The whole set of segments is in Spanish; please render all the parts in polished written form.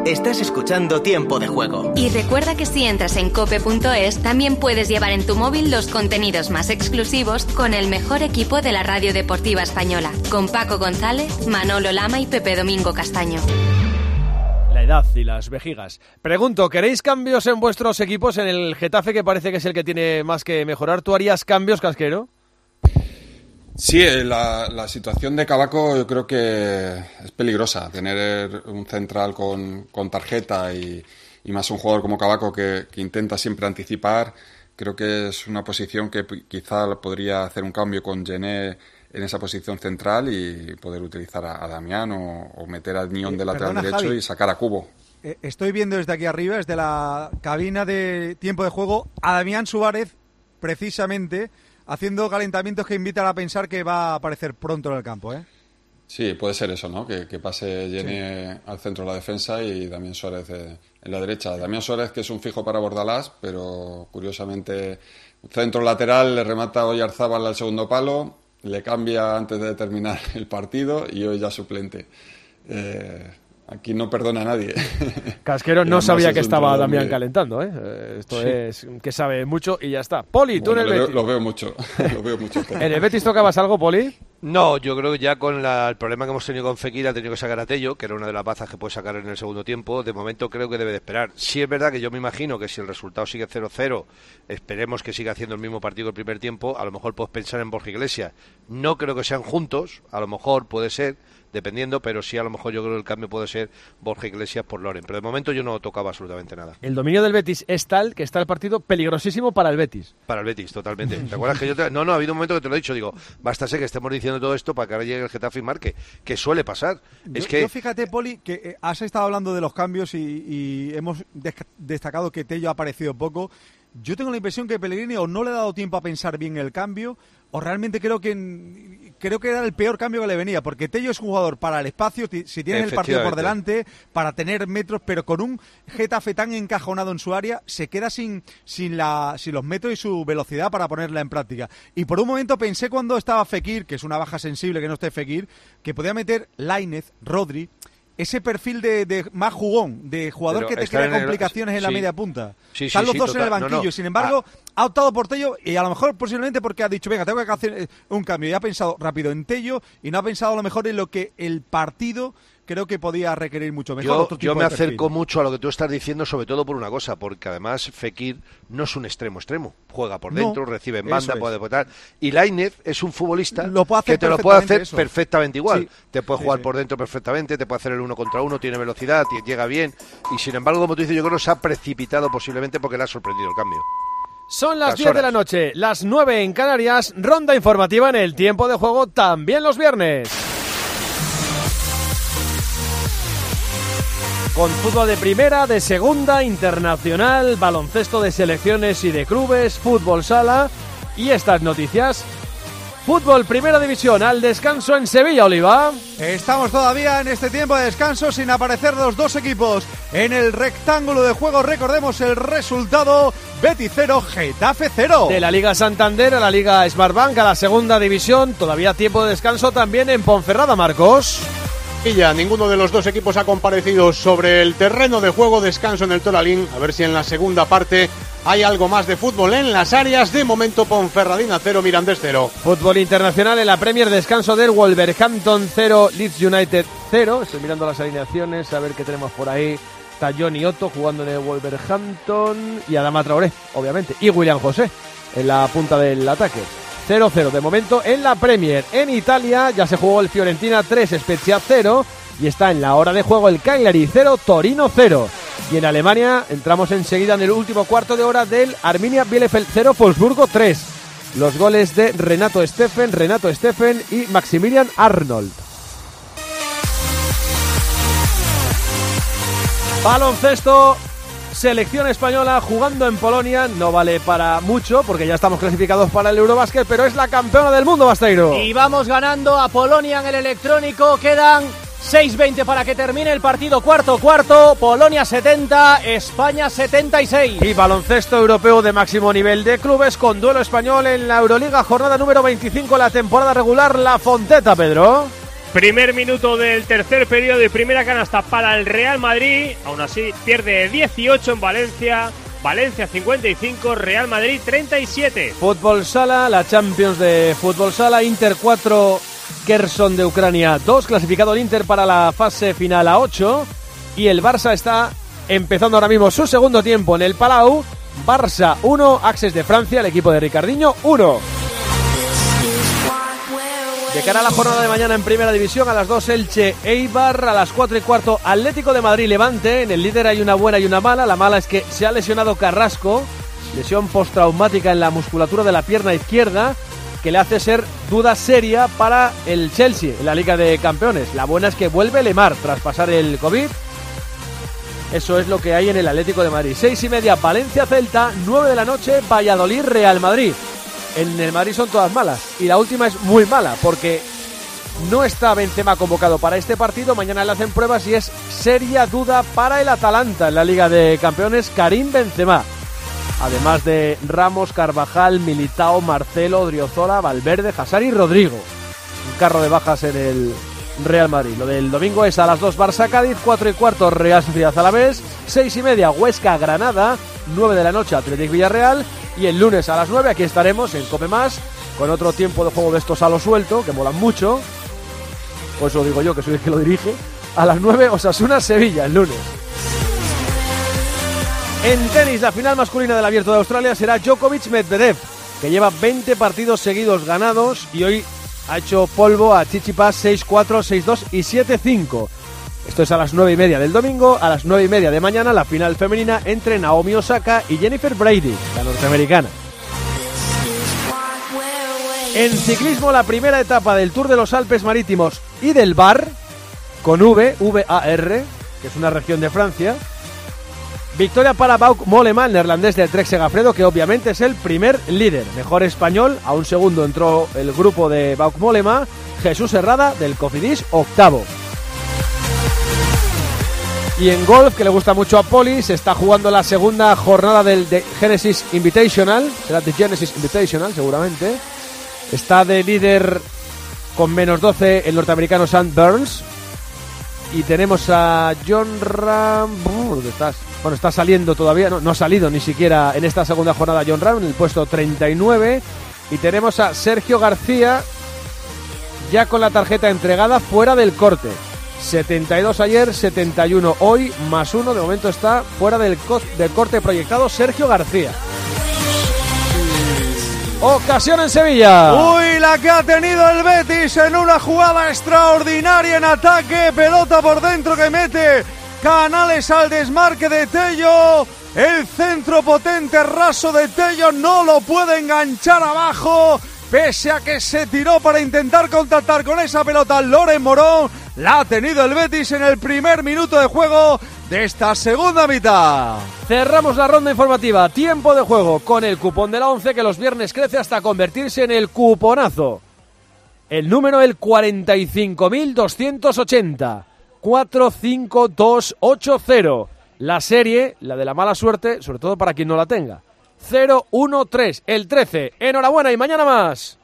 Estás escuchando Tiempo de Juego. Y recuerda que si entras en cope.es, también puedes llevar en tu móvil los contenidos más exclusivos con el mejor equipo de la radio deportiva española, con Paco González, Manolo Lama y Pepe Domingo Castaño. La edad y las vejigas. Pregunto, ¿queréis cambios en vuestros equipos? En el Getafe, que parece que es el que tiene más que mejorar, ¿tú harías cambios, Casquero? Sí, la situación de Cavaco yo creo que es peligrosa. Tener un central con tarjeta y más un jugador como Cavaco que intenta siempre anticipar, creo que es una posición que quizá podría hacer un cambio con Gené en esa posición central y poder utilizar a Damián o meter a Nión de lateral derecho, Javi, y sacar a Cubo. Estoy viendo desde aquí arriba, desde la cabina de Tiempo de Juego, a Damián Suárez precisamente haciendo calentamientos que invitan a pensar que va a aparecer pronto en el campo, ¿eh? Sí, puede ser eso, ¿no? Que pase Gené al centro de la defensa y Damián Suárez en la derecha. Damián Suárez, que es un fijo para Bordalás, pero curiosamente centro lateral, le remata Oyarzábal al segundo palo, le cambia antes de terminar el partido y hoy ya suplente. Aquí no perdona a nadie. Casquero no sabía que estaba Damián calentando, ¿eh? Esto sí, es que sabe mucho y ya está. Poli, tú en el Betis. Lo veo mucho. ¿En el Betis tocabas algo, Poli? No, yo creo que ya con el problema que hemos tenido con Fekir ha tenido que sacar a Tello, que era una de las bazas que puede sacar en el segundo tiempo. De momento creo que debe de esperar. Sí es verdad que yo me imagino que si el resultado sigue 0-0, esperemos que siga haciendo el mismo partido el primer tiempo, a lo mejor puedes pensar en Borja Iglesias. No creo que sean juntos, a lo mejor puede ser, dependiendo, pero sí a lo mejor yo creo que el cambio puede ser Borja Iglesias por Loren, pero de momento yo no tocaba absolutamente nada. El dominio del Betis es tal que está el partido peligrosísimo para el Betis. Para el Betis, totalmente. ¿Te acuerdas que yo no, ha habido un momento que te lo he dicho, digo, basta ser que estemos diciendo todo esto para que ahora llegue el Getafe y marque, que suele pasar. Yo fíjate, Poli, que has estado hablando de los cambios y hemos destacado que Tello ha aparecido poco. Yo tengo la impresión que Pellegrini o no le ha dado tiempo a pensar bien el cambio, o realmente creo que era el peor cambio que le venía, porque Tello es un jugador para el espacio, si tienes el partido por delante, para tener metros, pero con un Getafe tan encajonado en su área, se queda sin los metros y su velocidad para ponerla en práctica. Y por un momento pensé cuando estaba Fekir, que es una baja sensible que no esté Fekir, que podía meter Lainez, Rodri, ese perfil de más jugón, de jugador que te crea complicaciones en la media punta. Están los dos en el banquillo, sin embargo, ha optado por Tello y a lo mejor posiblemente porque ha dicho, venga, tengo que hacer un cambio. Y ha pensado rápido en Tello y no ha pensado a lo mejor en lo que el partido creo que podía requerir mucho mejor. Yo me acerco mucho a lo que tú estás diciendo, sobre todo por una cosa, porque además Fekir no es un extremo, juega por dentro, recibe en banda, puede votar, y Lainez es un futbolista que te lo puede hacer perfectamente igual, sí. Te puede jugar por dentro perfectamente, te puede hacer el 1 contra 1, tiene velocidad, llega bien, y sin embargo, como tú dices, yo creo que se ha precipitado posiblemente porque le ha sorprendido el cambio. Son las 10 de la noche, las 9 en Canarias, ronda informativa en el Tiempo de Juego también los viernes. Con fútbol de primera, de segunda, internacional, baloncesto de selecciones y de clubes, fútbol sala y estas noticias. Fútbol Primera División, al descanso en Sevilla, Oliva. Estamos todavía en este tiempo de descanso sin aparecer los dos equipos en el rectángulo de juego. Recordemos el resultado: Betis 0, Getafe 0. De la Liga Santander a la Liga Smartbank a la Segunda División, todavía tiempo de descanso también en Ponferrada, Marcos. Ninguno de los dos equipos ha comparecido sobre el terreno de juego, descanso en el Toralín, a ver si en la segunda parte hay algo más de fútbol en las áreas. De momento Ponferradina 0, Mirandés 0. Fútbol internacional en la Premier, descanso del Wolverhampton 0, Leeds United 0. Estoy mirando las alineaciones, a ver qué tenemos por ahí. Está Johnny Otto jugando en el Wolverhampton y Adama Traoré, obviamente, y William José en la punta del ataque. 0-0 de momento en la Premier. En Italia ya se jugó el Fiorentina 3, Spezia 0 y está en la hora de juego el Cagliari 0, Torino 0. Y en Alemania entramos enseguida en el último cuarto de hora del Arminia Bielefeld 0, Wolfsburgo 3. Los goles de Renato Steffen y Maximilian Arnold. Baloncesto. Selección española jugando en Polonia, no vale para mucho porque ya estamos clasificados para el Eurobásquet, pero es la campeona del mundo, Basteiro. Y vamos ganando a Polonia en el electrónico, quedan 6:20 para que termine el partido, cuarto, Polonia 70, España 76. Y baloncesto europeo de máximo nivel de clubes con duelo español en la Euroliga, jornada número 25 de la temporada regular, La Fonteta, Pedro. Primer minuto del tercer periodo y primera canasta para el Real Madrid. Aún así pierde 18 en Valencia. Valencia 55, Real Madrid 37. Fútbol Sala, la Champions de Fútbol Sala. Inter 4, Kherson de Ucrania 2. Clasificado el Inter para la fase final a 8. Y el Barça está empezando ahora mismo su segundo tiempo en el Palau. Barça 1, Axes de Francia, el equipo de Ricardinho 1. De cara a la jornada de mañana en Primera División, a las 2 Elche Eibar, a las 4:15 Atlético de Madrid Levante. En el líder hay una buena y una mala. La mala es que se ha lesionado Carrasco, lesión postraumática en la musculatura de la pierna izquierda, que le hace ser duda seria para el Chelsea en la Liga de Campeones. La buena es que vuelve Lemar tras pasar el COVID. Eso es lo que hay en el Atlético de Madrid. 6:30 Valencia-Celta, 9 de la noche Valladolid-Real Madrid. En el Madrid son todas malas y la última es muy mala porque no está Benzema convocado para este partido. Mañana le hacen pruebas y es seria duda para el Atalanta en la Liga de Campeones, Karim Benzema. Además de Ramos, Carvajal, Militao, Marcelo, Odriozola, Valverde, Hazard y Rodrigo. Un carro de bajas en el Real Madrid. Lo del domingo es a las 2 Barça-Cádiz, 4:15 Real Sociedad-Alavés, 6:30 Huesca-Granada, 9 de la noche Athletic Villarreal. Y el lunes a las 9 aquí estaremos en Cope Más con otro tiempo de juego de estos a lo suelto, que molan mucho. Pues lo digo yo, que soy el que lo dirige. A las 9 Osasuna-Sevilla el lunes. En tenis, la final masculina del Abierto de Australia será Djokovic-Medvedev, que lleva 20 partidos seguidos ganados y hoy ha hecho polvo a Tsitsipas 6-4, 6-2 y 7-5. Esto es a las 9:30 del domingo. A las 9:30 de mañana la final femenina entre Naomi Osaka y Jennifer Brady, la norteamericana. En ciclismo, la primera etapa del Tour de los Alpes Marítimos y del Var, con V-A-R, que es una región de Francia. Victoria para Bauke Mollema, el neerlandés del Trek Segafredo, que obviamente es el primer líder. Mejor español, a un segundo entró el grupo de Bauke Mollema. Jesús Herrada, del Cofidis, octavo. Y en golf, que le gusta mucho a Poli, se está jugando la segunda jornada del Genesis Invitational. Será The Genesis Invitational, seguramente. Está de líder con -12 el norteamericano Sam Burns. Y tenemos a John Ram... ¿Dónde estás? Bueno, está saliendo todavía, no ha salido ni siquiera en esta segunda jornada John Ram, en el puesto 39. Y tenemos a Sergio García, ya con la tarjeta entregada, fuera del corte. 72 ayer, 71 hoy, +1. De momento está fuera del corte proyectado Sergio García. Ocasión en Sevilla. Uy, la que ha tenido el Betis en una jugada extraordinaria en ataque. Pelota por dentro que mete Canales al desmarque de Tello. El centro potente raso de Tello no lo puede enganchar abajo, pese a que se tiró para intentar contactar con esa pelota Loren Morón. La ha tenido el Betis en el primer minuto de juego de esta segunda mitad. Cerramos la ronda informativa. Tiempo de juego con el cupón de la 11, que los viernes crece hasta convertirse en el cuponazo. El número, el 45.280. 45280. La serie, la de la mala suerte, sobre todo para quien no la tenga. 013, el 13. Enhorabuena y mañana más.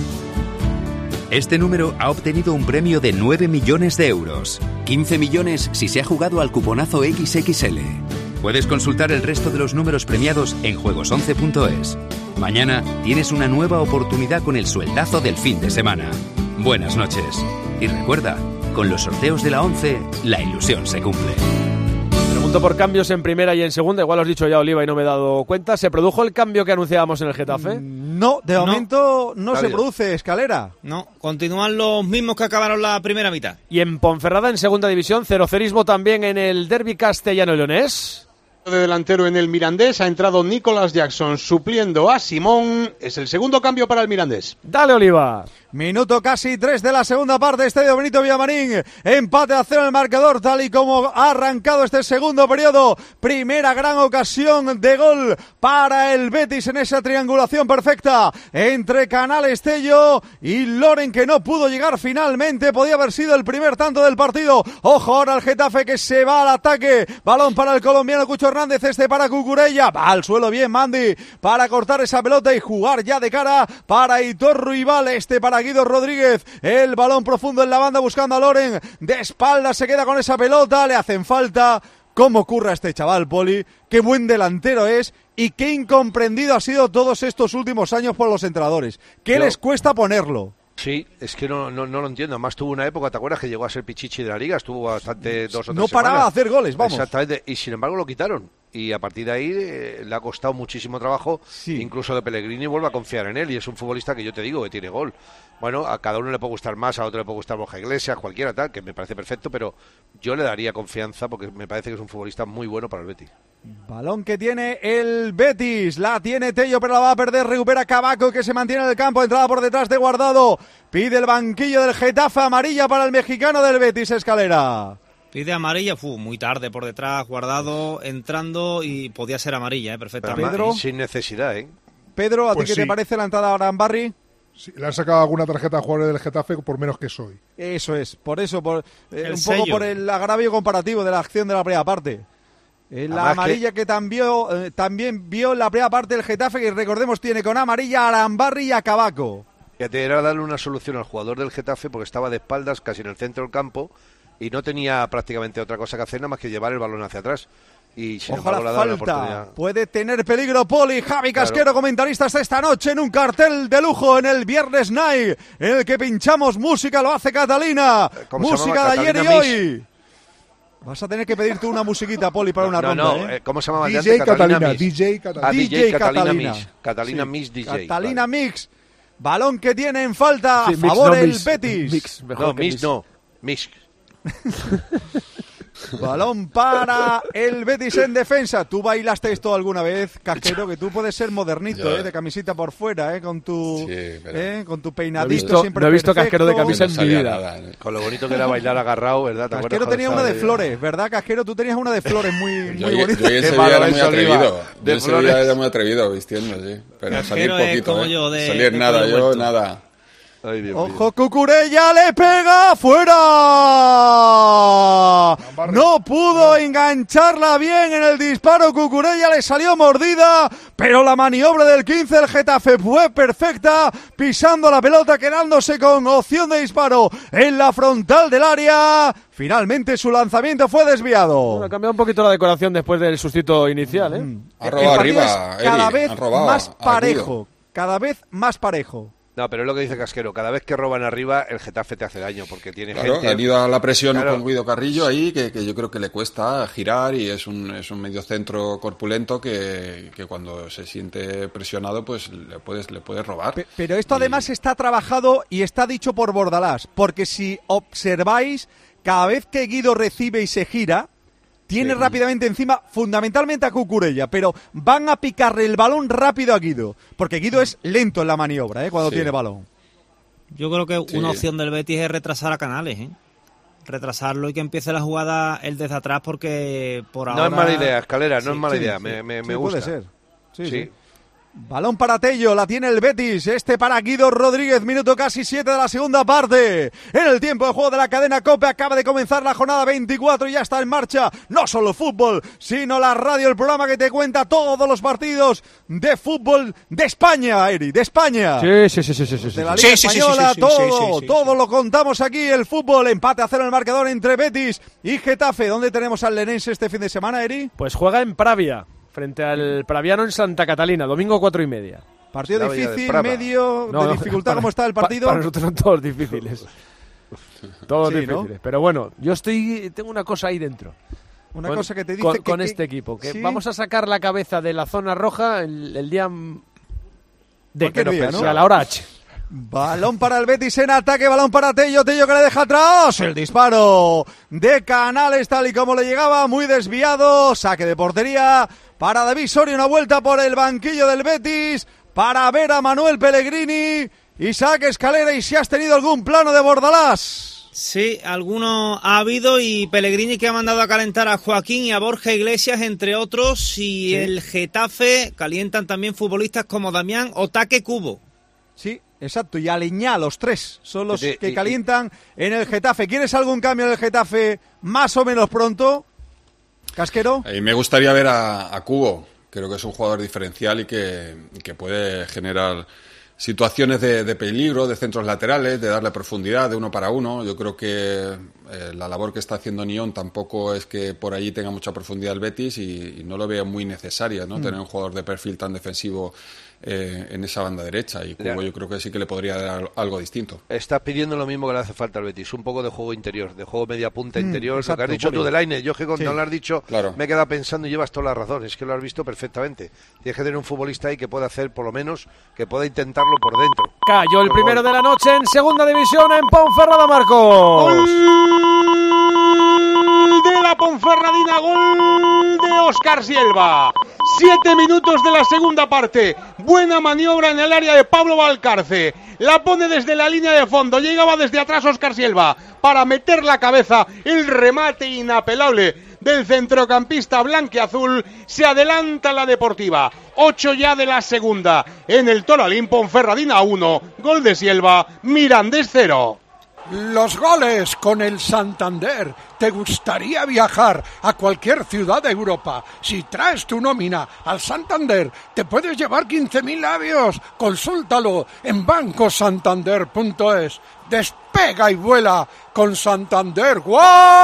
Este número ha obtenido un premio de 9 millones de euros. 15 millones si se ha jugado al cuponazo XXL. Puedes consultar el resto de los números premiados en juegos11.es. Mañana tienes una nueva oportunidad con el sueldazo del fin de semana. Buenas noches. Y recuerda, con los sorteos de la 11, la ilusión se cumple. Pregunto por cambios en primera y en segunda. Igual lo has dicho ya, Oliva, y no me he dado cuenta. ¿Se produjo el cambio que anunciábamos en el Getafe? No, de momento no se produce, Escalera. No, continúan los mismos que acabaron la primera mitad. Y en Ponferrada, en segunda división, cerocerismo también en el derbi castellano-leonés. De delantero en el Mirandés ha entrado Nicolas Jackson supliendo a Simón. Es el segundo cambio para el Mirandés. Dale, Oliva. Minuto casi 3 de la segunda parte, Estadio Benito Villamarín. Empate a 0 en el marcador, tal y como ha arrancado este segundo periodo. Primera gran ocasión de gol para el Betis en esa triangulación perfecta entre Canales, Tello y Loren, que no pudo llegar finalmente. Podía haber sido el primer tanto del partido. Ojo ahora al Getafe, que se va al ataque. Balón para el colombiano Cucho Hernández, este para Cucurella. Va al suelo bien Mandi para cortar esa pelota y jugar ya de cara para Hitor Ruibal, este para para Guido Rodríguez. El balón profundo en la banda buscando a Loren. De espaldas se queda con esa pelota. Le hacen falta. ¿Cómo curra este chaval, Poli? Qué buen delantero es y qué incomprendido ha sido todos estos últimos años por los entrenadores. ¿Qué les cuesta ponerlo? Sí, es que no lo entiendo. Además tuvo una época, ¿te acuerdas? Que llegó a ser pichichi de la Liga, estuvo bastante 2 o 3 No paraba semanas. de hacer goles, vamos. Exactamente, y sin embargo lo quitaron. Y a partir de ahí le ha costado muchísimo trabajo, incluso de Pellegrini vuelve a confiar en él, y es un futbolista que yo te digo que tiene gol. Bueno, a cada uno le puede gustar más, a otro le puede gustar Borja Iglesias, cualquiera tal, que me parece perfecto, pero yo le daría confianza porque me parece que es un futbolista muy bueno para el Betis. Balón que tiene el Betis, la tiene Tello, pero la va a perder, recupera Cavaco, que se mantiene en el campo, entrada por detrás de Guardado, pide el banquillo del Getafe, amarilla para el mexicano del Betis, Escalera. Pide amarilla, muy tarde por detrás, Guardado, entrando, y podía ser amarilla, perfectamente. Pedro, sin necesidad, Pedro, ¿a pues ti qué te parece la entrada a Arambarri? Sí, le han sacado alguna tarjeta a jugadores del Getafe por menos que soy. Eso es, por eso, un sello. poco por el agravio comparativo de la acción de la primera parte. La amarilla que también vio en la primera parte del Getafe, que recordemos tiene con amarilla a Arambarri y a Cavaco. Fíjate, era darle una solución al jugador del Getafe porque estaba de espaldas casi en el centro del campo y no tenía prácticamente otra cosa que hacer nada más que llevar el balón hacia atrás. Y sin Ojo la embargo, le ha dado la falta, oportunidad. puede tener peligro Poli. Javi Casquero, comentaristas esta noche en un cartel de lujo en el Viernes Night, en el que pinchamos música, lo hace Catalina, música de ayer y hoy. Vas a tener que pedir tú una musiquita, Poli, para una ronda. ¿Cómo se llama? DJ Catalina, DJ Catalina. Catalina Sí. Mix DJ. Catalina Mix. Balón que tiene en falta Sí, a favor no, el mix, Betis. mix, mejor No, que Mix no. Mix. Balón para el Betis en defensa. ¿Tú bailaste esto alguna vez, Casquero? Que tú puedes ser modernito, de camisita por fuera, con tu con tu peinadito siempre no he visto perfecto. Casquero de camisa en mi vida. Nada, Con lo bonito que era bailar agarrado, ¿verdad? Casquero tenía una de flores, ¿verdad, Casquero? Tú tenías una de flores muy Yo bonita. en Sevilla era muy atrevido. Yo en Sevilla era muy atrevido vistiendo, sí. Pero salir poquito, como yo, salir de nada, yo vuelto. nada. Ay, Dios Ojo, mío. Cucurella le pega fuera. No pudo engancharla bien en el disparo. Cucurella le salió mordida, pero la maniobra del 15 del Getafe fue perfecta, pisando la pelota, quedándose con opción de disparo en la frontal del área. Finalmente su lanzamiento fue desviado. Bueno, ha cambiado un poquito la decoración después del sustituto inicial, Ha robado El partido arriba, es cada Eri, vez han robado más a parejo. Guido. Cada vez más parejo. No, pero es lo que dice Casquero. Cada vez que roban arriba, el Getafe te hace daño porque tiene Claro, gente. han ido a la presión Claro. con Guido Carrillo ahí, que yo creo que le cuesta girar y es un mediocentro corpulento que cuando se siente presionado pues le puedes robar. Pero esto además está trabajado y está dicho por Bordalás, porque si observáis, cada vez que Guido recibe y se gira, tiene rápidamente encima, fundamentalmente a Cucurella, pero van a picarle el balón rápido a Guido, porque Guido es lento en la maniobra, cuando tiene balón. Yo creo que una opción del Betis es retrasar a Canales, retrasarlo y que empiece la jugada él desde atrás, porque por ahora... No es mala idea, Escalera, no Sí, es mala sí, idea, sí. me Sí, gusta. puede ser. Sí. Sí. Balón para Tello, la tiene el Betis, para Guido Rodríguez, minuto casi 7 de la segunda parte. En el tiempo de juego de la cadena COPE acaba de comenzar la jornada 24 y ya está en marcha, no solo fútbol, sino la radio, el programa que te cuenta todos los partidos de fútbol de España, Eri, de España. Sí. De la Liga Española, todo lo contamos aquí, el fútbol, empate a 0 en el marcador entre Betis y Getafe. ¿Dónde tenemos al Lenense este fin de semana, Eri? Pues juega en Pravia, frente al Praviano en Santa Catalina, domingo 4:30. Partido La Villa difícil, de Prava. medio, de dificultad, ¿cómo está el partido? Para nosotros son todos difíciles. Todos Sí, difíciles. ¿no? Pero bueno, tengo una cosa ahí dentro. Una cosa que te dice con que este equipo, que sí. vamos a sacar la cabeza de la zona roja el día D, Cualquier día, ¿no? a la hora H. Balón para el Betis en ataque, balón para Tello que le deja atrás, el disparo de Canales tal y como le llegaba, muy desviado, saque de portería para David Soria, una vuelta por el banquillo del Betis, para ver a Manuel Pellegrini, Isaac Escalera, y si has tenido algún plano de Bordalás. Sí, alguno ha habido, y Pellegrini que ha mandado a calentar a Joaquín y a Borja Iglesias, entre otros, y el Getafe calientan también futbolistas como Damián o Taque Cubo. Sí, exacto, y Aleñá, los tres son los que calientan en el Getafe. ¿Quieres algún cambio en el Getafe más o menos pronto, Casquero? Y me gustaría ver a Cubo, creo que es un jugador diferencial y que puede generar situaciones de peligro, de centros laterales, de darle profundidad, de uno para uno. Yo creo que la labor que está haciendo Nyón tampoco es que por allí tenga mucha profundidad el Betis y no lo veo muy necesaria, ¿no? Tener un jugador de perfil tan defensivo en esa banda derecha, y Cubo yo creo que sí que le podría dar algo distinto. Estás pidiendo lo mismo que le hace falta al Betis, un poco de juego interior, de juego media punta interior, exacto, lo que has dicho tú de Lainez. Yo que cuando lo has dicho claro, me he quedado pensando y llevas toda la razón, es que lo has visto perfectamente. Tienes que tener un futbolista ahí que pueda hacer, por lo menos, que pueda intentarlo por dentro. Cayó el primero de la noche en segunda división en Ponferrada, Marcos. ¡Gol de la Ponferradina! ¡Gol de Óscar Silva! 7 minutos de la segunda parte. Buena maniobra en el área de Pablo Valcarce. La pone desde la línea de fondo. Llegaba desde atrás Óscar Silva para meter la cabeza. El remate inapelable del centrocampista blanquiazul. Se adelanta la Deportiva. 8 ya de la segunda. En el Toralín, Ponferradina 1. Gol de Silva, Mirandés 0. Los goles con el Santander. ¿Te gustaría viajar a cualquier ciudad de Europa? Si traes tu nómina al Santander, te puedes llevar 15.000 euros. Consúltalo en bancosantander.es. Despega y vuela con Santander. ¡Wow!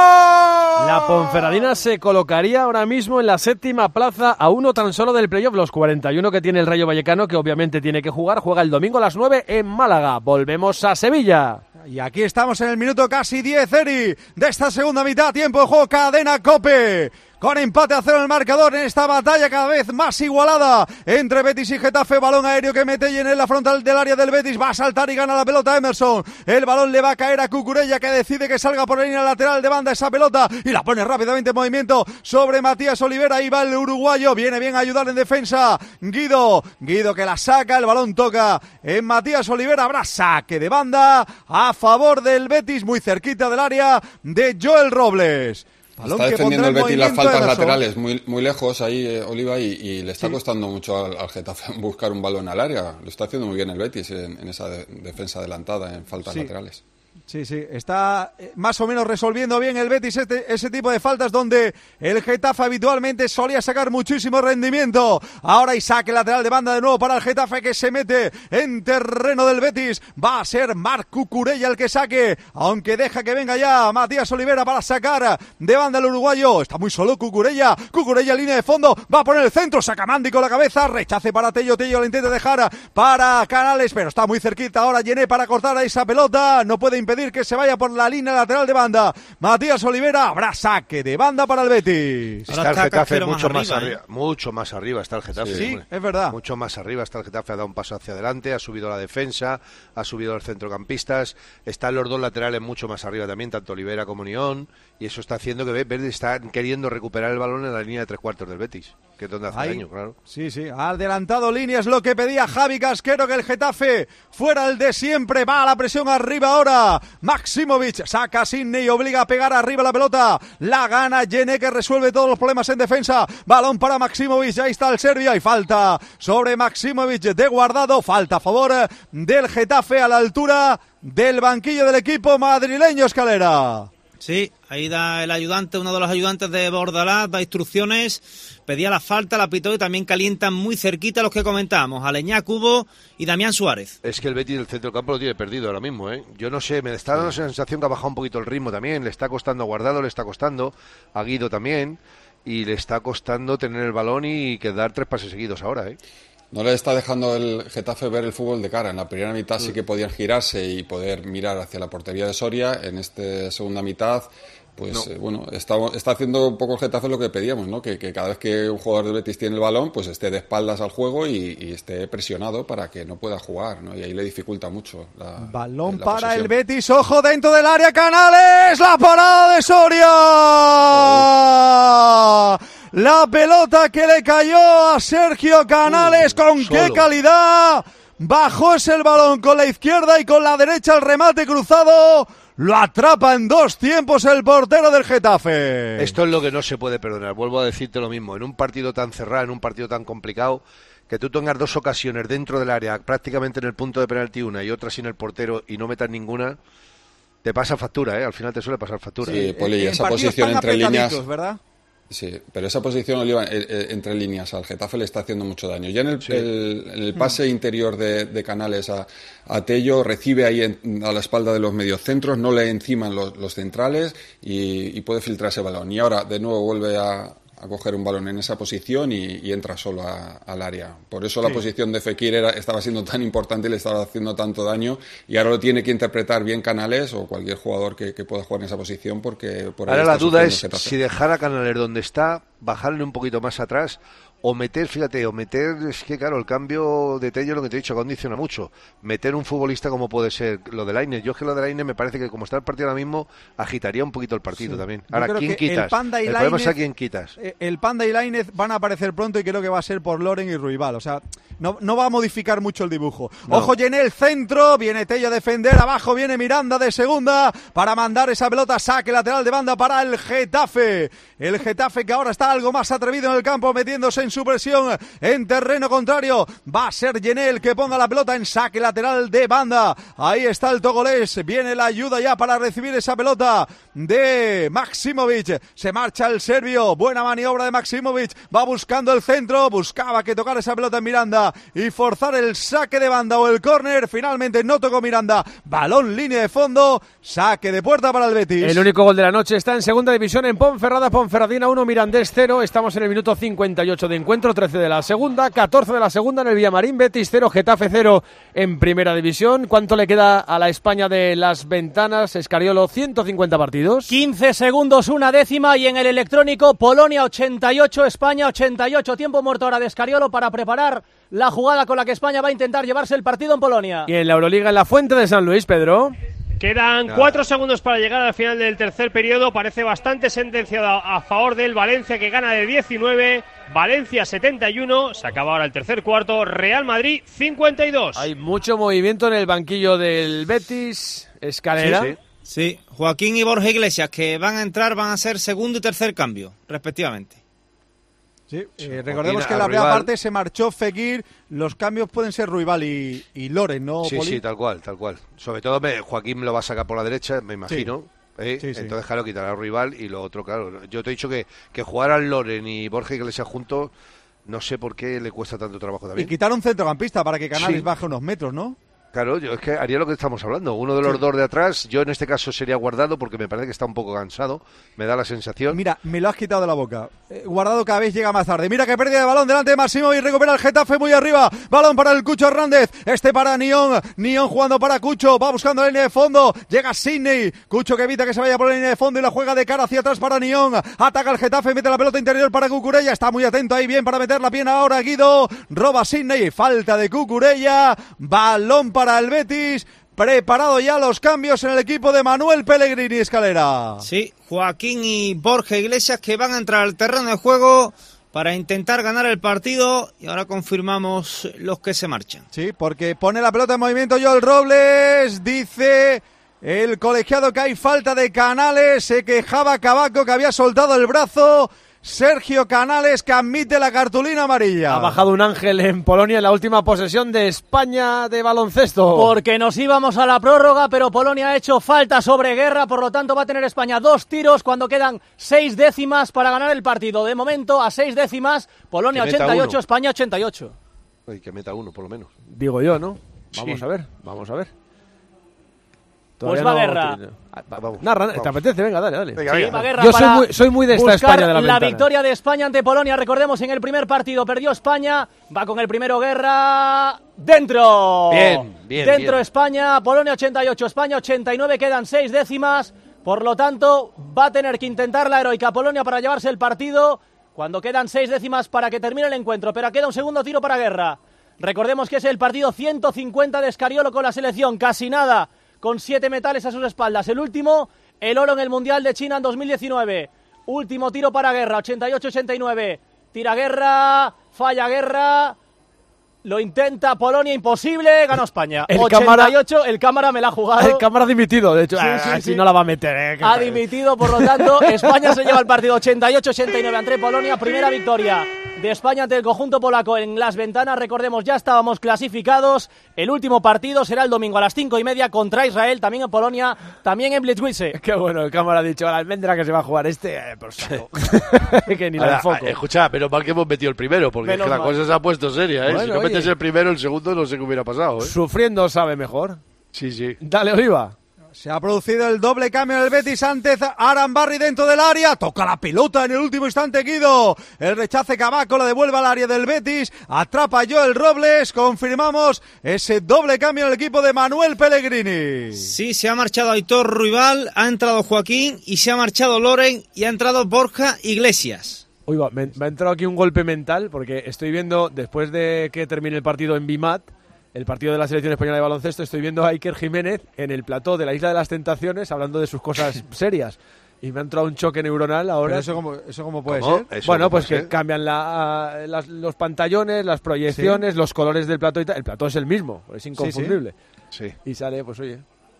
La Ponferradina se colocaría ahora mismo en la 7ª plaza, a uno tan solo del playoff. Los 41 que tiene el Rayo Vallecano, que obviamente tiene que jugar. Juega el domingo a las 9 en Málaga. Volvemos a Sevilla. Y aquí estamos en el minuto casi 10, Eri, de esta segunda mitad. Tiempo de juego, Cadena COPE. Con empate a 0 en el marcador en esta batalla cada vez más igualada entre Betis y Getafe. Balón aéreo que Metellen en la frontal del área del Betis. Va a saltar y gana la pelota Emerson. El balón le va a caer a Cucurella, que decide que salga por la línea lateral de banda esa pelota y la pone rápidamente en movimiento sobre Matías Olivera. Ahí va el uruguayo. Viene bien a ayudar en defensa Guido que la saca. El balón toca en Matías Olivera. Habrá saque de banda a favor del Betis, muy cerquita del área de Joel Robles. Balón está defendiendo el Betis las faltas laterales muy lejos ahí, Oliva, y le está costando mucho al Getafe buscar un balón al área. Lo está haciendo muy bien el Betis en esa defensa adelantada en faltas laterales. Sí, está más o menos resolviendo bien el Betis ese tipo de faltas donde el Getafe habitualmente solía sacar muchísimo rendimiento. Ahora hay saque lateral de banda de nuevo para el Getafe, que se mete en terreno del Betis. Va a ser Marc Cucurella el que saque, aunque deja que venga ya Matías Olivera para sacar de banda el uruguayo. Está muy solo Cucurella línea de fondo, va a poner el centro, saca Mandi con la cabeza, rechace para Tello lo intenta dejar para Canales, pero está muy cerquita ahora Yené para cortar a esa pelota. No puede impedir que se vaya por la línea lateral de banda Matías Olivera. Habrá saque de banda para el Betis. Está el Getafe mucho más arriba está el Getafe. Sí, es verdad. Mucho más arriba está el Getafe, ha dado un paso hacia adelante, ha subido la defensa, ha subido los centrocampistas, están los dos laterales mucho más arriba también, tanto Olivera como Nyón, y eso está haciendo que Betis está queriendo recuperar el balón en la línea de 3/4 del Betis, que es donde hace daño, claro. Sí, ha adelantado líneas, lo que pedía Javi Casquero, que el Getafe fuera el de siempre. Va a la presión arriba ahora Maximovic, saca a Sidney, obliga a pegar arriba la pelota, la gana Yené, que resuelve todos los problemas en defensa. Balón para Maximovic, ahí está el serbio, y falta sobre Maximovic de Guardado, falta a favor del Getafe a la altura del banquillo del equipo madrileño, Escalera. Sí, ahí da el ayudante, uno de los ayudantes de Bordalás, da instrucciones, pedía la falta, la pitó, y también calientan muy cerquita los que comentábamos, Aleñá, Cubo y Damián Suárez. Es que el Betis del centro del campo lo tiene perdido ahora mismo, ¿eh? Yo no sé, me está dando la sensación que ha bajado un poquito el ritmo también, le está costando a Guardado, le está costando a Guido también, y le está costando tener el balón y dar 3 pases seguidos ahora, ¿eh? No le está dejando el Getafe ver el fútbol de cara. En la primera mitad sí que podían girarse y poder mirar hacia la portería de Soria. En esta segunda mitad, pues está haciendo un poco el Getafe lo que pedíamos, ¿no? Que cada vez que un jugador de Betis tiene el balón, pues esté de espaldas al juego y esté presionado para que no pueda jugar, ¿no? Y ahí le dificulta mucho balón la para posesión. el Betis, ojo dentro del área, Canales, la parada de Soria. La pelota que le cayó a Sergio Canales, con qué calidad. Bajó ese el balón con la izquierda y con la derecha el remate cruzado. Lo atrapa en 2 tiempos el portero del Getafe. Esto es lo que no se puede perdonar, vuelvo a decirte lo mismo. En un partido tan cerrado, en un partido tan complicado, que tú tengas 2 ocasiones dentro del área, prácticamente en el punto de penalti una y otra sin el portero, y no metas ninguna, te pasa factura, ¿eh? Al final te suele pasar factura. Sí, Poli, esa posición entre líneas, ¿verdad? Sí, pero esa posición, Oliva, entre líneas al Getafe le está haciendo mucho daño. Ya en el pase interior de Canales a Tello, recibe ahí a la espalda de los mediocentros, no le enciman los centrales y puede filtrar ese balón. Y ahora de nuevo vuelve a coger un balón en esa posición y entra solo al área. Por eso la posición de Fekir estaba siendo tan importante y le estaba haciendo tanto daño, y ahora lo tiene que interpretar bien Canales o cualquier jugador que pueda jugar en esa posición, porque por ahí ahora la duda es Getafe. si dejar a Canales donde está, bajarle un poquito más atrás o meter, es que claro, el cambio de Tello, lo que te he dicho, condiciona mucho. Meter un futbolista como puede ser lo de Lainez. Yo es que lo de Lainez me parece que como está el partido ahora mismo, agitaría un poquito el partido también. Ahora, ¿quién quitas? El problema es a quién quitas. El Panda y Lainez van a aparecer pronto y creo que va a ser por Loren y Ruibal. O sea, no va a modificar mucho el dibujo. No. Ojo, Yenel, centro, viene Tello a defender, abajo viene Miranda de segunda para mandar esa pelota, saque lateral de banda para el Getafe. El Getafe que ahora está algo más atrevido en el campo, metiéndose en su presión en terreno contrario. Va a ser Yenel que ponga la pelota en saque lateral de banda. Ahí está el togolés, viene la ayuda ya para recibir esa pelota de Maksimovic. Se marcha el serbio, buena maniobra de Maksimovic, va buscando el centro, buscaba que tocara esa pelota en Miranda y forzar el saque de banda o el córner. Finalmente no tocó Miranda, balón línea de fondo, saque de puerta para el Betis. El único gol de la noche está en segunda división en Ponferradina 1, Mirandés 0. Estamos en el minuto 58 de encuentro, 13 de la segunda, 14 de la segunda en el Villamarín. Betis 0, Getafe 0 en primera división. ¿Cuánto le queda a la España de las ventanas, Escariolo? 150 partidos. 15 segundos, una décima, y en el electrónico Polonia 88, España 88. Tiempo muerto ahora de Escariolo para preparar la jugada con la que España va a intentar llevarse el partido en Polonia. Y en la Euroliga, en la Fuente de San Luis, Pedro. Quedan 4 segundos para llegar al final del tercer periodo. Parece bastante sentenciado a favor del Valencia, que gana de 19. Valencia 71. Se acaba ahora el tercer cuarto. Real Madrid 52. Hay mucho movimiento en el banquillo del Betis. Escalera. Sí, Joaquín y Borja Iglesias, que van a entrar, van a ser segundo y tercer cambio, respectivamente. Sí, recordemos que en la primera parte se marchó Fekir, los cambios pueden ser Ruibal y Loren, ¿no, Sí, Poli? sí, tal cual. Sobre todo Joaquín lo va a sacar por la derecha, me imagino. Sí. Entonces, claro, quitará a Ruibal y lo otro, claro. Yo te he dicho que jugaran Loren y Borja Iglesias juntos, no sé por qué le cuesta tanto trabajo también. Y quitar un centrocampista para que Canales baje unos metros, ¿no? Claro, yo es que haría lo que estamos hablando. Uno de los dos de atrás, yo en este caso sería Guardado, porque me parece que está un poco cansado, me da la sensación. Mira, me lo has quitado de la boca. Guardado cada vez llega más tarde. Mira que pérdida de balón delante de Máximo y recupera el Getafe muy arriba. Balón para el Cucho Hernández. Para Nión. Nión jugando para Cucho. Va buscando la línea de fondo. Llega Sidney. Cucho que evita que se vaya por la línea de fondo y la juega de cara hacia atrás para Nión. Ataca el Getafe, mete la pelota interior para Cucurella. Está muy atento ahí, bien para meter la pierna ahora Guido. Roba Sidney. Falta de Cucurella. Balón para el Betis. Preparado ya los cambios en el equipo de Manuel Pellegrini, Escalera. Sí, Joaquín y Borja Iglesias, que van a entrar al terreno de juego para intentar ganar el partido, y ahora confirmamos los que se marchan. Sí, porque pone la pelota en movimiento Joel Robles, dice el colegiado que hay falta de Canales, se quejaba Cabaco que había soltado el brazo. Sergio Canales, que admite la cartulina amarilla. Ha bajado un ángel en Polonia en la última posesión de España de baloncesto. Porque nos íbamos a la prórroga, pero Polonia ha hecho falta sobre Guerra, por lo tanto va a tener España 2 tiros cuando quedan 6 décimas para ganar el partido. De momento, a 6 décimas, Polonia 88, España 88. Ay, que meta uno, por lo menos. Digo yo, ¿no? Vamos Sí. a ver. Pues va Guerra. Vamos. Narra, ¿te apetece? Venga, dale. Venga. Va Guerra. Yo soy muy de esta España de la ventana. La victoria de España ante Polonia, recordemos, en el primer partido perdió España, va con el primero Guerra, dentro. Bien. Dentro España, Polonia 88, España 89, quedan 6 décimas, por lo tanto va a tener que intentar la heroica Polonia para llevarse el partido cuando quedan 6 décimas para que termine el encuentro, pero queda un segundo tiro para Guerra. Recordemos que es el partido 150 de Escariolo con la selección, casi nada, con 7 metales a sus espaldas. El último, el oro en el Mundial de China en 2019. Último tiro para Guerra, 88-89. Tira Guerra, falla Guerra, lo intenta Polonia, imposible, ganó España. El 88, el cámara me la ha jugado. El cámara ha dimitido, de hecho, Sí. no la va a meter. Ha dimitido, por lo tanto, España se lleva el partido 88-89 ante Polonia, primera victoria de España ante el conjunto polaco en Las Ventanas. Recordemos, ya estábamos clasificados. El último partido será el domingo a las 5:30 contra Israel, también en Polonia, también en Blitzwitze. Qué bueno, el cámara ha dicho, a la almendra que se va a jugar por saco. Que ni la enfoco. Escucha, pero mal que hemos metido el primero, porque es que la cosa se ha puesto seria, ¿eh? Bueno, si no metes el primero, el segundo no sé qué hubiera pasado, ¿eh? Sufriendo sabe mejor. Sí. Dale, Oliva. Se ha producido el doble cambio en el Betis ante Arambarri dentro del área. Toca la pelota en el último instante Guido. El rechace Cavaco, la devuelve al área del Betis. Atrapa Joel Robles. Confirmamos ese doble cambio en el equipo de Manuel Pellegrini. Sí, se ha marchado Aitor Ruibal, ha entrado Joaquín y se ha marchado Loren y ha entrado Borja Iglesias. Uy, me ha entrado aquí un golpe mental porque estoy viendo, después de que termine el partido en Bimat, el partido de la selección española de baloncesto, estoy viendo a Iker Jiménez en el plató de la Isla de las Tentaciones hablando de sus cosas serias. Y me ha entrado un choque neuronal ahora. ¿Pero eso cómo puede ser? Bueno, pues que cambian los pantallones, las proyecciones, los colores del plató y tal. El plató es el mismo, es inconfundible. Sí. Y sale, pues oye...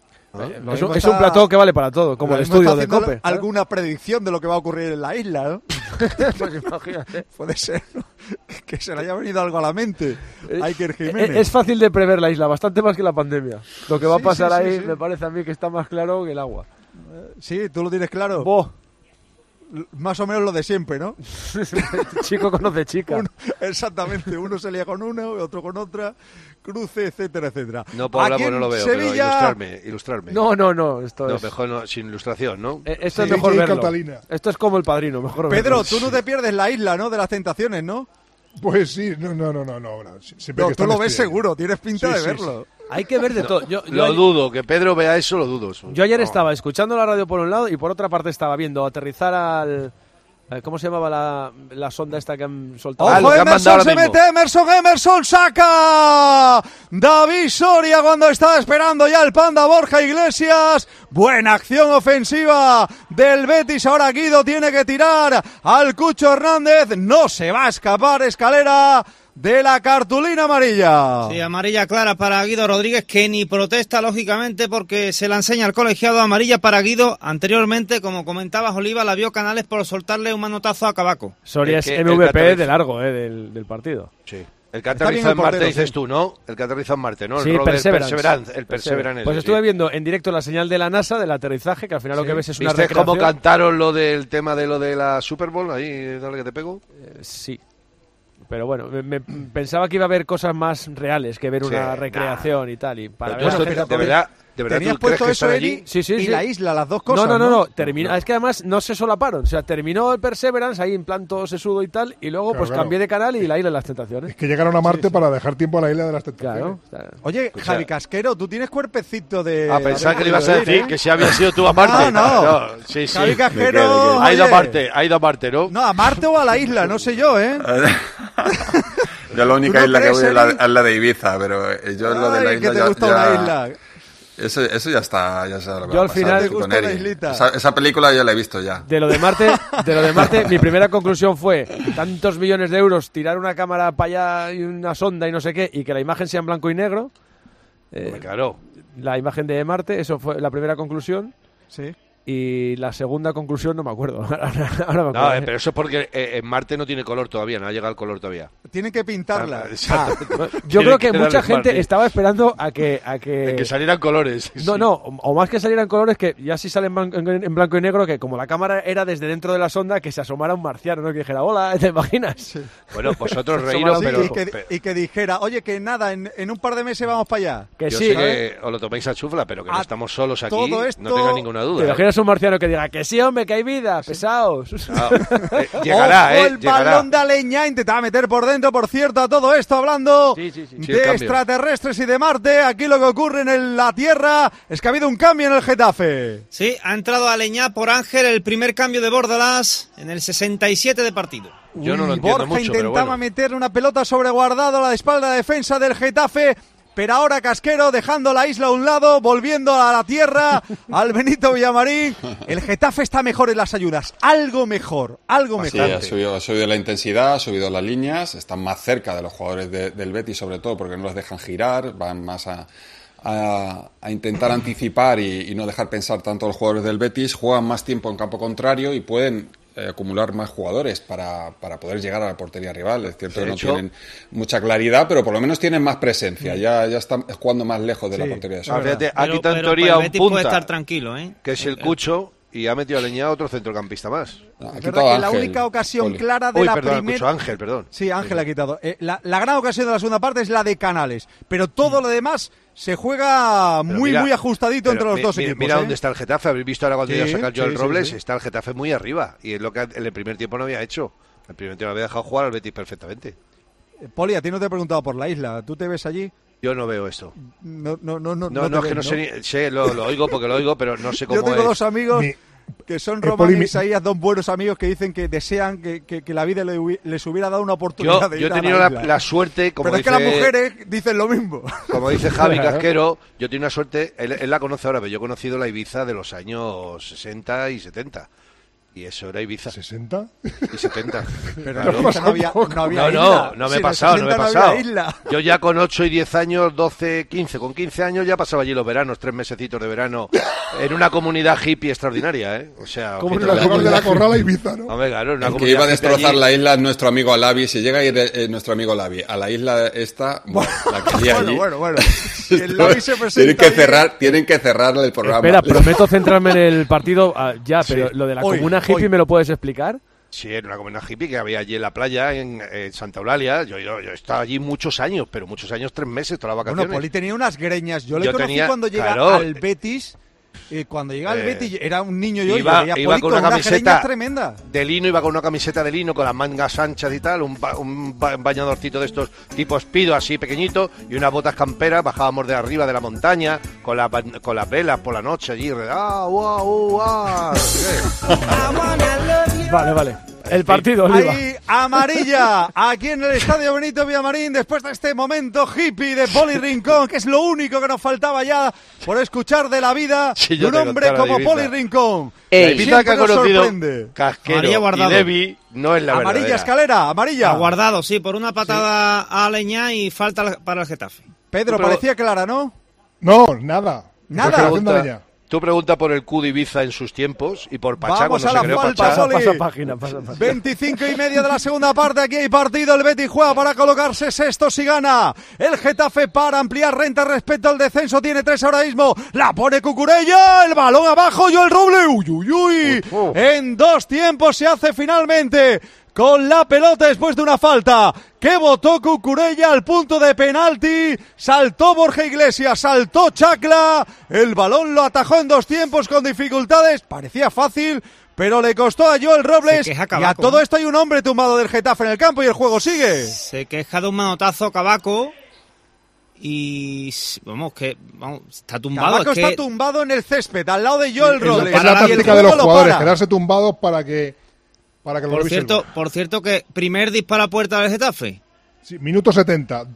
Es un plató que vale para todo, como el estudio de COPE. Alguna predicción de lo que va a ocurrir en la isla, ¿no? Pues imagínate. Puede ser, ¿no? Que se le haya venido algo a la mente a Iker Jiménez. Es fácil de prever la isla, bastante más que la pandemia. Lo que va a pasar ahí me parece a mí que está más claro que el agua. Sí, ¿tú lo tienes claro? ¡Boh! Más o menos lo de siempre, ¿no? Chico conoce chica. Exactamente, uno se lía con uno, otro con otra, cruce, etcétera, etcétera. No puedo hablar porque no lo veo, Sevilla... pero ilustrarme. No, esto es... mejor no, sin ilustración, ¿no? Esto es mejor verlo. Catalina. Esto es como El Padrino, mejor Pedro, verlo. tú no te pierdes la isla, ¿no? De las tentaciones, ¿no? Pues sí, no. Tú lo ves seguro, tienes pinta de verlo. Hay que ver de todo. Lo dudo, que Pedro vea eso, lo dudo. Yo ayer estaba escuchando la radio por un lado y por otra parte estaba viendo aterrizar al... ¿Cómo se llamaba la sonda esta que han soltado? ¡Ojo, Emerson se mete! ¡Emerson saca! David Soria cuando está esperando ya el Panda Borja Iglesias. Buena acción ofensiva del Betis. Ahora Guido tiene que tirar al Cucho Hernández. No se va a escapar Escalera de la cartulina amarilla. Sí, amarilla clara para Guido Rodríguez, que ni protesta, lógicamente, porque se la enseña al colegiado. Amarilla para Guido. Anteriormente, como comentabas, Oliva, la vio Canales por soltarle un manotazo a Cavaco. Soria es MVP de largo del partido. Sí. El que aterriza en Marte, dices tú, ¿no? El que aterriza en Marte, ¿no? Sí, Perseverance. Pues estuve viendo en directo la señal de la NASA del aterrizaje, que al final lo que ves es una recreación. ¿Viste cómo cantaron lo del tema de lo de la Super Bowl? Ahí, dale que te pego. Sí. Pero bueno, me pensaba que iba a haber cosas más reales que ver una recreación y tal. Y para ver de verdad, ¿tenías puesto eso, Eri? Sí. Y la isla, las dos cosas. No. Terminó, es que además no se solaparon. O sea, terminó el Perseverance ahí en plan todo sesudo y tal. Y luego cambié de canal y la Isla de las Tentaciones. Es que llegaron a Marte para dejar tiempo a la Isla de las Tentaciones. Claro. Oye, Javi Casquero, tú tienes cuerpecito de... pensaba que le ibas a decir que si había sido tú a Marte. No. Sí. Javi Casquero... Ha ido a Marte, ¿no? No, a Marte o a la isla, no sé yo, ¿eh? Yo la única isla que voy es la de Ibiza, pero yo lo de la isla que te gusta una isla. Eso ya está, ya sabes lo que yo va al a final pasar con Eri. Esa película yo la he visto ya. De lo de Marte, mi primera conclusión fue tantos millones de euros, tirar una cámara para allá y una sonda y no sé qué, y que la imagen sea en blanco y negro. Claro. La imagen de Marte, eso fue la primera conclusión. Sí. Y la segunda conclusión no me acuerdo. Ahora me acuerdo. No, pero eso es porque en Marte no tiene color todavía, no ha llegado el color todavía. Tienen que pintarla. Yo creo que mucha gente estaba esperando a que salieran colores. No, o más que salieran colores, que ya sí salen en blanco y negro, que como la cámara era desde dentro de la sonda, que se asomara un marciano, ¿no? Que dijera, hola, ¿te imaginas? Sí. Bueno, vosotros reíros, pero... Y que dijera, oye, que nada, en un par de meses vamos para allá. Que yo sí, sé que os lo toméis a chufla, pero que no estamos solos aquí, no tenga ninguna duda. ¿Te imaginas un marciano que diga, que sí, hombre, que hay vida, pesados? Llegará, Ojo, el balón de Aleñá intentaba meter por dentro, por cierto, a todo esto, hablando de extraterrestres y de Marte. Aquí lo que ocurre en la Tierra es que ha habido un cambio en el Getafe. Sí, ha entrado Aleñá por Ángel, el primer cambio de Bordalás en el 67 de partido. Yo no lo entiendo Borja mucho, pero intentaba meterle una pelota sobreguardado a la espalda de defensa del Getafe, pero ahora Casquero dejando la isla a un lado, volviendo a la tierra, al Benito Villamarín. El Getafe está mejor en las ayudas, algo mejor. Sí, ha subido la intensidad, ha subido las líneas, están más cerca de los jugadores del Betis, sobre todo porque no los dejan girar, van más a intentar anticipar y no dejar pensar tanto a los jugadores del Betis, juegan más tiempo en campo contrario y pueden acumular más jugadores para poder llegar a la portería rival. Es cierto que no tienen mucha claridad, pero por lo menos tienen más presencia. Ya están jugando más lejos de la portería de su rival. Fíjate, ha quitado en teoría un punta, puede estar tranquilo, que es el Cucho, y ha metido a Leñá otro centrocampista más. Es verdad que la única ocasión clara de la primera... Ángel, perdón. Sí, Ángel ha quitado. La gran ocasión de la segunda parte es la de Canales, pero todo lo demás se juega muy ajustadito entre los dos equipos. Mira dónde está el Getafe. Habéis visto ahora cuando iba a sacar Joel Robles, está el Getafe muy arriba, y es lo que en el primer tiempo no había hecho. El primer tiempo había dejado jugar al Betis perfectamente. Poli, a ti no te he preguntado por la isla. ¿Tú te ves allí? Yo no veo esto. No, es que no sé, lo oigo porque lo oigo, pero no sé cómo es. Yo tengo dos amigos que son Román y Isaías, dos buenos amigos que dicen que desean que la vida les hubiera dado una oportunidad de ir a la isla. Yo he tenido la suerte, como pero dice, es que las mujeres dicen lo mismo. Como dice Javi Casquero, yo tengo una suerte, él la conoce ahora, pero yo he conocido la Ibiza de los años 60 y 70. Y eso era Ibiza. ¿60? Y 70. Pero claro. No me he pasado. Yo ya con 8 y 10 años, 12, 15, con 15 años ya pasaba allí los veranos, 3 mesecitos de verano, en una comunidad hippie extraordinaria, ¿eh? O sea, como en la de la Corral a Ibiza, ¿no? Claro, el que iba a destrozar la isla es nuestro amigo Alavi. Si llega a ir nuestro amigo Alavi a la isla esta, la que había allí. Bueno. El Lavi se presenta tienen que cerrar el programa. Espera, prometo centrarme en el partido pero lo de la comuna hippie, ¿me lo puedes explicar? Sí, era una comuna hippie que había allí en la playa, en Santa Eulalia. Yo he estado allí muchos años, 3 meses, todas las vacaciones. Bueno, Poli tenía unas greñas. Yo le conocí cuando llega al Betis. Cuando llega al Betis, era un niño iba con una camiseta tremenda de lino, iba con una camiseta de lino con las mangas anchas y tal, un bañadorcito de estos tipo Speedo así pequeñito y unas botas camperas. Bajábamos de arriba de la montaña con las velas por la noche allí. Vale. El partido, Oliva. Ahí, amarilla, aquí en el Estadio Benito Villamarín, después de este momento hippie de Poli Rincón, que es lo único que nos faltaba ya por escuchar de la vida de un hombre como Poli Rincón. La Ibiza que ha conocido Casquero y Devi no es la verdadera. Amarilla, Escalera, amarilla. Aguardado, sí, por una patada a Leñá y falta para el Getafe. Pedro, parecía clara, ¿no? No, nada. Tú pregunta por el Q de Ibiza en sus tiempos y por Pachá cuando se creó Pachá. Pasa página. 25:30 de la segunda parte, aquí hay partido, el Betis juega para colocarse sexto si gana. El Getafe para ampliar renta respecto al descenso, tiene 3 ahora mismo, la pone Cucurella, el balón abajo, Joel Robles, en 2 tiempos se hace finalmente con la pelota después de una falta que votó Cucurella al punto de penalti. Saltó Borja Iglesias, saltó Chacla, el balón lo atajó en 2 tiempos con dificultades, parecía fácil, pero le costó a Joel Robles. Y a todo esto hay un hombre tumbado del Getafe en el campo y el juego sigue. Se queja de un manotazo Cabaco y está tumbado. Cabaco está tumbado en el césped al lado de Joel Robles. Es la táctica de los jugadores, quedarse tumbados para que por cierto, que primer disparo a puerta del Getafe. Sí, minuto 70,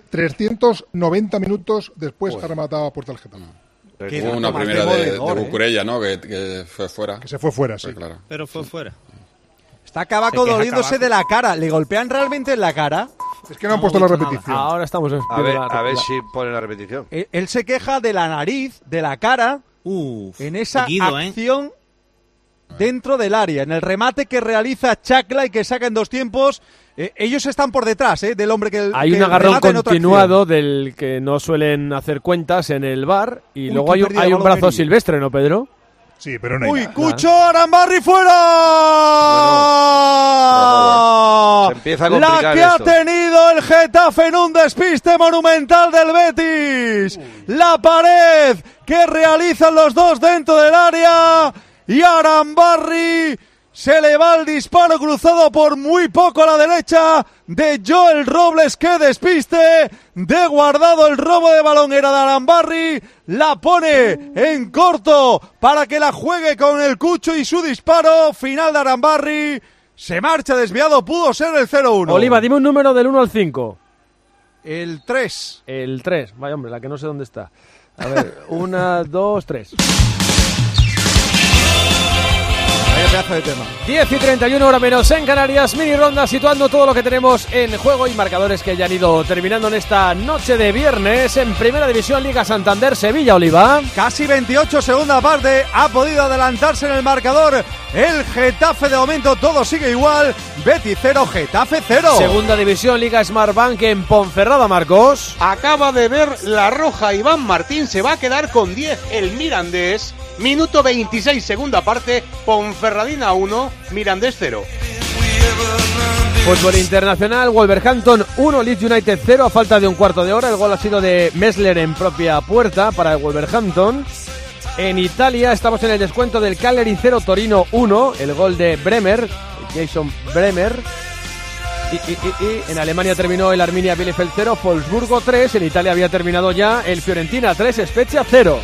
390 minutos después ha rematado a puerta del Getafe. Hubo una primera de Cucurella, ¿no? Que fue fuera. Que se fue fuera, sí. Claro. Pero fue fuera. Está Cabaco doliéndose de la cara. ¿Le golpean realmente en la cara? Es que no han puesto la repetición. Ahora estamos a ver si ponen la repetición. Él se queja de la nariz, de la cara, en esa acción dentro del área, en el remate que realiza Chacla y que saca en 2 tiempos. Ellos están por detrás del hombre que hay un agarrón continuado del que no suelen hacer cuentas en el VAR y luego hay un brazo silvestre, ¿no, Pedro? Sí, pero no hay nada. Cucho, Arambarri fuera. Se empieza a complicar la que esto. Ha tenido el Getafe en un despiste monumental del Betis. La pared que realizan los dos dentro del área. Y Arambarri se le va el disparo cruzado por muy poco a la derecha de Joel Robles. ¡Qué despiste! De Guardado, el robo de balón era de Arambarri. La pone en corto para que la juegue con el Cucho y su disparo final de Arambarri. Se marcha desviado, pudo ser el 0-1. Oliva, dime un número del 1 al 5. El 3. El 3, vaya hombre, la que no sé dónde está. A ver, 1, 2, 3. pedazo de tema. 10:31, hora menos en Canarias, mini ronda situando todo lo que tenemos en juego y marcadores que ya han ido terminando en esta noche de viernes. En Primera División, Liga Santander, Sevilla, Oliva. Casi 28, segunda parte, ha podido adelantarse en el marcador el Getafe. De momento todo sigue igual, Betis 0, Getafe 0. Segunda División, Liga Smartbank en Ponferrada, Marcos. Acaba de ver la roja Iván Martín, se va a quedar con 10 el Mirandés. Minuto 26, segunda parte, Ponferradina 1, Mirandés 0. Fútbol internacional, Wolverhampton 1, Leeds United 0 a falta de un cuarto de hora. El gol ha sido de Messler en propia puerta para el Wolverhampton. En Italia estamos en el descuento del Cagliari 0, Torino 1, el gol de Bremer, Jason Bremer. Y en Alemania terminó el Arminia Bielefeld 0, Wolfsburgo 3. En Italia había terminado ya el Fiorentina 3, Spezia 0.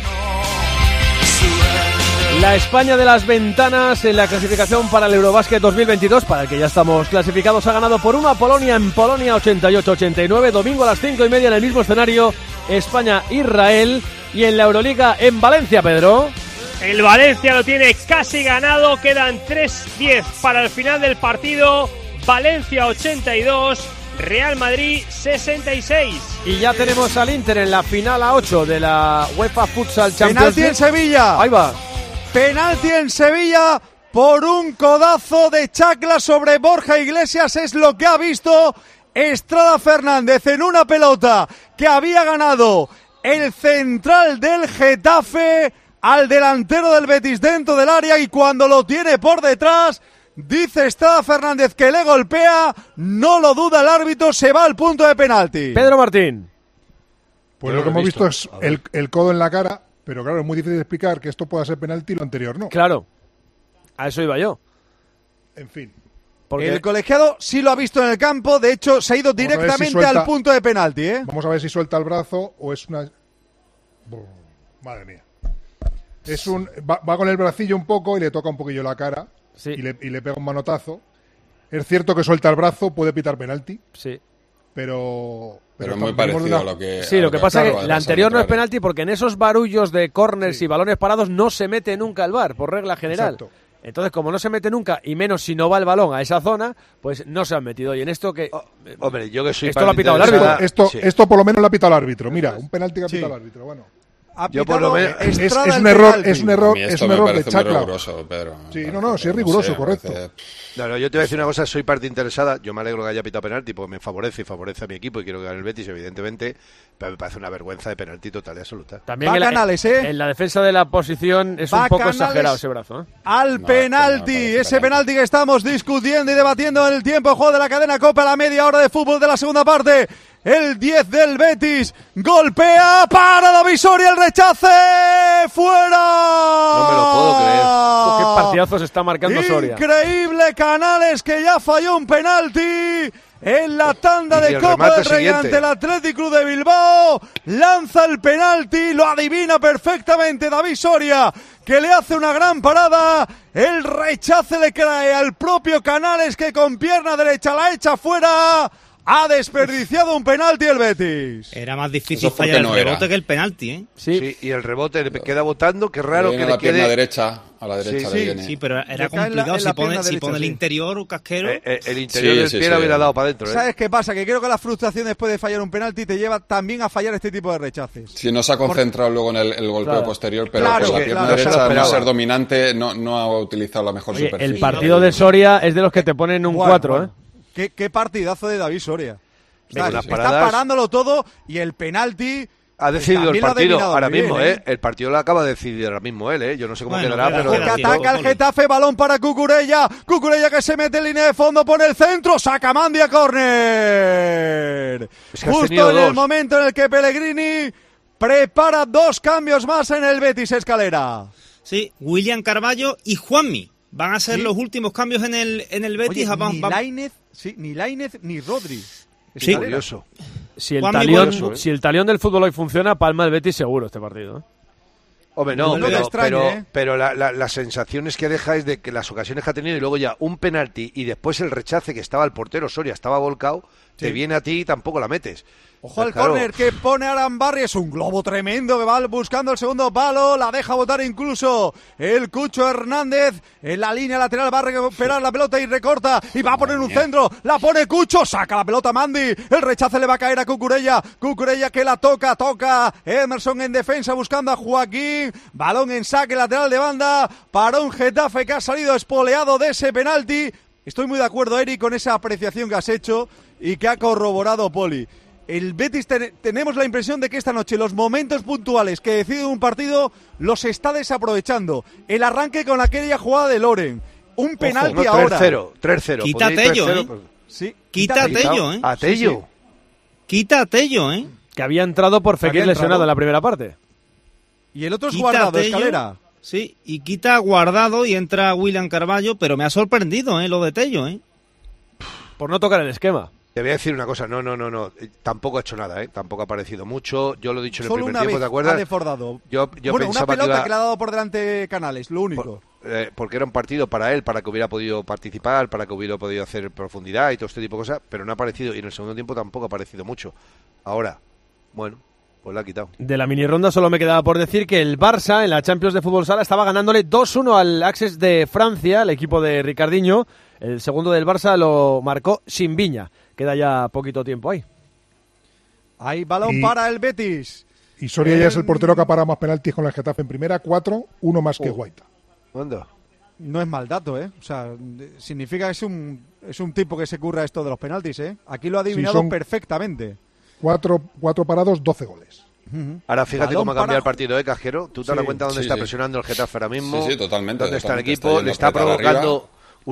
La España de las ventanas en la clasificación para el Eurobásquet 2022, para el que ya estamos clasificados, ha ganado por 1 a Polonia en Polonia 88-89. Domingo a las 5:30 en el mismo escenario, España-Israel. Y en la Euroliga en Valencia, Pedro. El Valencia lo tiene casi ganado, quedan 3:10 para el final del partido. Valencia 82, Real Madrid 66. Y ya tenemos al Inter en la final a 8 de la UEFA Futsal Champions Penalti en Sevilla. Ahí va. Penalti en Sevilla por un codazo de Chacla sobre Borja Iglesias. Es lo que ha visto Estrada Fernández en una pelota que había ganado el central del Getafe al delantero del Betis dentro del área, y cuando lo tiene por detrás, dice Estrada Fernández que le golpea, no lo duda el árbitro, se va al punto de penalti. Pedro Martín. Pues lo que hemos visto es el codo en la cara, pero claro, es muy difícil explicar que esto pueda ser penalti y lo anterior no. Claro, a eso iba yo. En fin. Porque el colegiado sí lo ha visto en el campo, de hecho se ha ido directamente al punto de penalti, ¿eh? Vamos a ver si suelta el brazo o es una... Madre mía. Es va con el bracillo un poco y le toca un poquillo la cara, sí, y le pega un manotazo. Es cierto que suelta el brazo, puede pitar penalti. Sí. Pero es muy parecido a lo que... Sí, lo que pasa es que la anterior no es penalti porque en esos barullos de córners y balones parados no se mete nunca el VAR, por regla general. Exacto. Entonces, como no se mete nunca, y menos si no va el balón a esa zona, pues no se han metido. Y en esto que... hombre, yo que soy... Esto lo ha pitado el árbitro. Esto por lo menos lo ha pitado el árbitro. Mira, un penalti que ha pitado el árbitro. Bueno. Yo por lo menos... Es un error de Chacla. Riguroso, Pedro. Sí, sí es riguroso, correcto. No, yo te voy a decir una cosa, soy parte interesada. Yo me alegro que haya pitado penalti porque me favorece y favorece a mi equipo y quiero que gane el Betis, evidentemente, pero me parece una vergüenza de penalti total y absoluta. También en la defensa de la posición es un poco exagerado ese brazo, ¿eh? Al penalti, ese penalti que estamos discutiendo y debatiendo en el tiempo de juego de la cadena COPE a la media hora de fútbol de la segunda parte. El 10 del Betis golpea para David Soria, el rechace fuera. No me lo puedo creer. Qué partidazo se está marcando Soria. Increíble Canales, que ya falló un penalti en la tanda de Copa del Rey ante el Athletic Club de Bilbao. Lanza el penalti, lo adivina perfectamente David Soria, que le hace una gran parada. El rechace le cae al propio Canales, que con pierna derecha la echa fuera. Ha desperdiciado un penalti el Betis. Era más difícil fallar el rebote que el penalti, ¿eh? Sí, y el rebote le queda botando, qué raro que le quede... A la derecha le viene. Sí, pero era complicado si pone el interior o casquero. El interior del pie le hubiera dado para adentro, ¿eh? ¿Sabes qué pasa? Que creo que la frustración después de fallar un penalti te lleva también a fallar este tipo de rechaces. Sí, no se ha concentrado luego en el golpeo posterior, pero con la pierna derecha, no ser dominante, no ha utilizado la mejor superficie. El partido de Soria es de los que te ponen un 4, ¿eh? Qué partidazo de David Soria. Está paradas... parándolo todo y el penalti... Ha decidido el partido ahora mismo, ¿eh? El partido lo acaba de decidir ahora mismo él, ¿eh? Yo no sé cómo quedará, pero... Que ataca el Getafe, balón para Cucurella. Cucurella que se mete en línea de fondo, pone el centro, saca Mandia, córner. Justo en el momento en el que Pellegrini prepara dos cambios más en el Betis, Escalera. Sí, William Carballo y Juanmi. Van a ser los últimos cambios en el Betis. Oye, ni Lainez ni Rodri. Sí, curioso. Si el talión del fútbol hoy funciona, palma el Betis seguro este partido, ¿eh? Hombre, no, pero las sensaciones que deja es de que las ocasiones que ha tenido y luego ya un penalti y después el rechace que estaba el portero Soria, estaba volcado, te viene a ti y tampoco la metes. Ojo al córner que pone Arambarri, es un globo tremendo que va buscando el segundo palo, la deja botar incluso el Cucho Hernández en la línea lateral, va a recuperar la pelota y recorta y va a poner un centro, la pone Cucho, saca la pelota Mandy, el rechace le va a caer a Cucurella que la toca Emerson en defensa buscando a Joaquín, balón en saque lateral de banda para un Getafe que ha salido espoleado de ese penalti. Estoy muy de acuerdo, Eric, con esa apreciación que has hecho y que ha corroborado Poli. El Betis tenemos la impresión de que esta noche los momentos puntuales que deciden un partido los está desaprovechando. El arranque con aquella jugada de Loren, un penalti ahora. 3-0. Quita a Tello, Sí, quita a Tello, A Tello. Sí. Quita a Tello, Que había entrado por Fekir lesionado en la primera parte. Y el otro es Guardado, Escalera. Sí, y quita Guardado y entra William Carballo, pero me ha sorprendido, lo de Tello, Por no tocar el esquema. Te voy a decir una cosa, no, tampoco ha hecho nada, tampoco ha aparecido mucho, yo lo he dicho en el Solo primer tiempo, ¿te acuerdas? Ha desbordado. Yo una pensaba pelota que le ha dado por delante Canales, lo único. Porque era un partido para él, para que hubiera podido participar, para que hubiera podido hacer profundidad y todo este tipo de cosas, pero no ha aparecido, y en el segundo tiempo tampoco ha aparecido mucho. Ahora, bueno, pues la ha quitado. De la mini ronda solo me quedaba por decir que el Barça en la Champions de Fútbol Sala estaba ganándole 2-1 al Axes de Francia, el equipo de Ricardinho. El segundo del Barça lo marcó sin Viña. Queda ya poquito tiempo ahí. Hay balón para el Betis. Y Soria ya es el portero que ha parado más penaltis con el Getafe en primera, 4, uno más que Guaita. ¿Dónde? No es mal dato, O sea, significa que es un tipo que se curra esto de los penaltis, Aquí lo ha adivinado perfectamente. 4 parados, 12 goles. Ahora fíjate cómo ha cambiado el partido, Casquero. ¿Tú te das cuenta dónde está presionando el Getafe ahora mismo? Sí, totalmente. ¿Dónde está el equipo? Le está provocando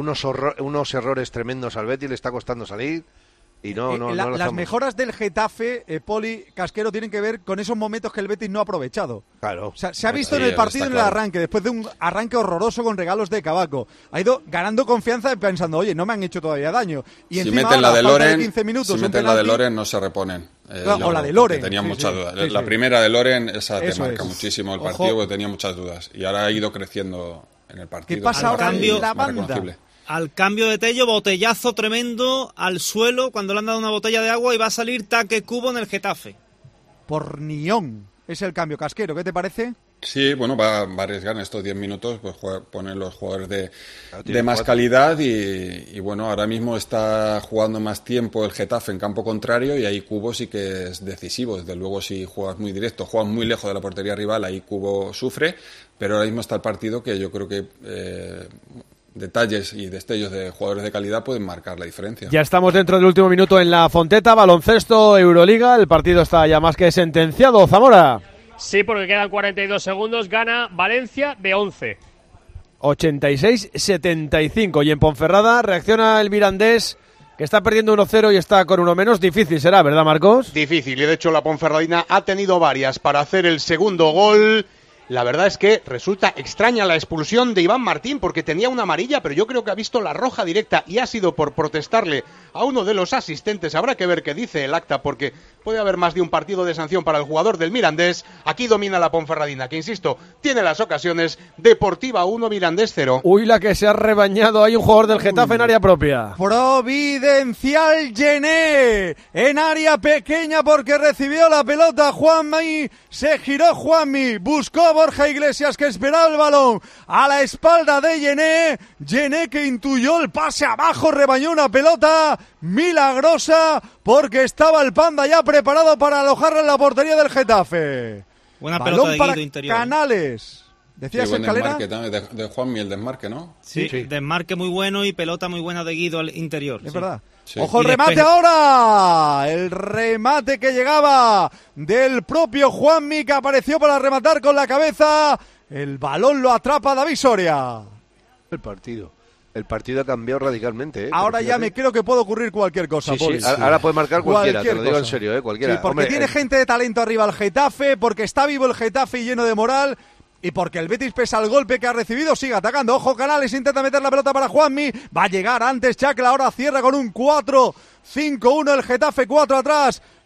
unos errores tremendos al Betis, le está costando salir. Y las mejoras del Getafe, Poli, Casquero, tienen que ver con esos momentos que el Betis no ha aprovechado. Claro. O sea, se ha visto en el partido, en el arranque, después de un arranque horroroso con regalos de Cabaco. Ha ido ganando confianza pensando, oye, no me han hecho todavía daño. Y si encima, meten la de Loren, 15 minutos, si meten la de Loren no se reponen. O la de Loren. Tenía muchas dudas. La primera de Loren, esa te marca muchísimo el partido, porque tenía muchas dudas. Y ahora ha ido creciendo en el partido. ¿Qué pasa ahora en la banda? Al cambio de Tello, botellazo tremendo al suelo cuando le han dado una botella de agua y va a salir Taque Cubo en el Getafe. Por Nión es el cambio, Casquero, ¿qué te parece? Sí, bueno, va a arriesgar en estos 10 minutos, pues poner los jugadores de más calidad y bueno, ahora mismo está jugando más tiempo el Getafe en campo contrario y ahí Cubo sí que es decisivo. Desde luego, si juegas muy directo, juegas muy lejos de la portería rival, ahí Cubo sufre, pero ahora mismo está el partido que yo creo que detalles y destellos de jugadores de calidad pueden marcar la diferencia. Ya estamos dentro del último minuto en la Fonteta, baloncesto, Euroliga, el partido está ya más que sentenciado. Zamora. Sí, porque quedan 42 segundos, gana Valencia de 11. 86-75, y en Ponferrada reacciona el Mirandés, que está perdiendo 1-0 y está con uno menos. Difícil será, ¿verdad, Marcos? Difícil, y de hecho la Ponferradina ha tenido varias para hacer el segundo gol. La verdad es que resulta extraña la expulsión de Iván Martín porque tenía una amarilla, pero yo creo que ha visto la roja directa y ha sido por protestarle a uno de los asistentes. Habrá que ver qué dice el acta porque puede haber más de un partido de sanción para el jugador del Mirandés. Aquí domina la Ponferradina, que insisto, tiene las ocasiones. Deportiva 1, Mirandés 0. Uy, la que se ha rebañado. Hay un jugador del Getafe en área propia. Providencial Gené en área pequeña porque recibió la pelota Juanmi. Se giró Juanmi, buscó a Borja Iglesias que esperaba el balón a la espalda de Gené. Gené que intuyó el pase abajo, rebañó una pelota milagrosa porque estaba el Panda ya preparado para alojarla en la portería del Getafe. Buena balón pelota de para Guido interior. Canales. ¿Decías, Escalera? De Juanmi, el desmarque, ¿no? Sí, desmarque muy bueno y pelota muy buena de Guido al interior. Es verdad. Sí. ¡Ojo el remate ahora! El remate que llegaba del propio Juanmi, que apareció para rematar con la cabeza. El balón lo atrapa David Soria. El partido ha cambiado radicalmente. Ahora ya me creo que puede ocurrir cualquier cosa. Sí, ahora puede marcar cualquiera, te lo digo en serio, cualquiera. Sí, porque tiene gente de talento arriba el Getafe, porque está vivo el Getafe y lleno de moral. Y porque el Betis, pese al golpe que ha recibido, sigue atacando. Ojo, Canales intenta meter la pelota para Juanmi. Va a llegar antes Chacla, ahora cierra con un 4-5-1 el Getafe, 4 atrás.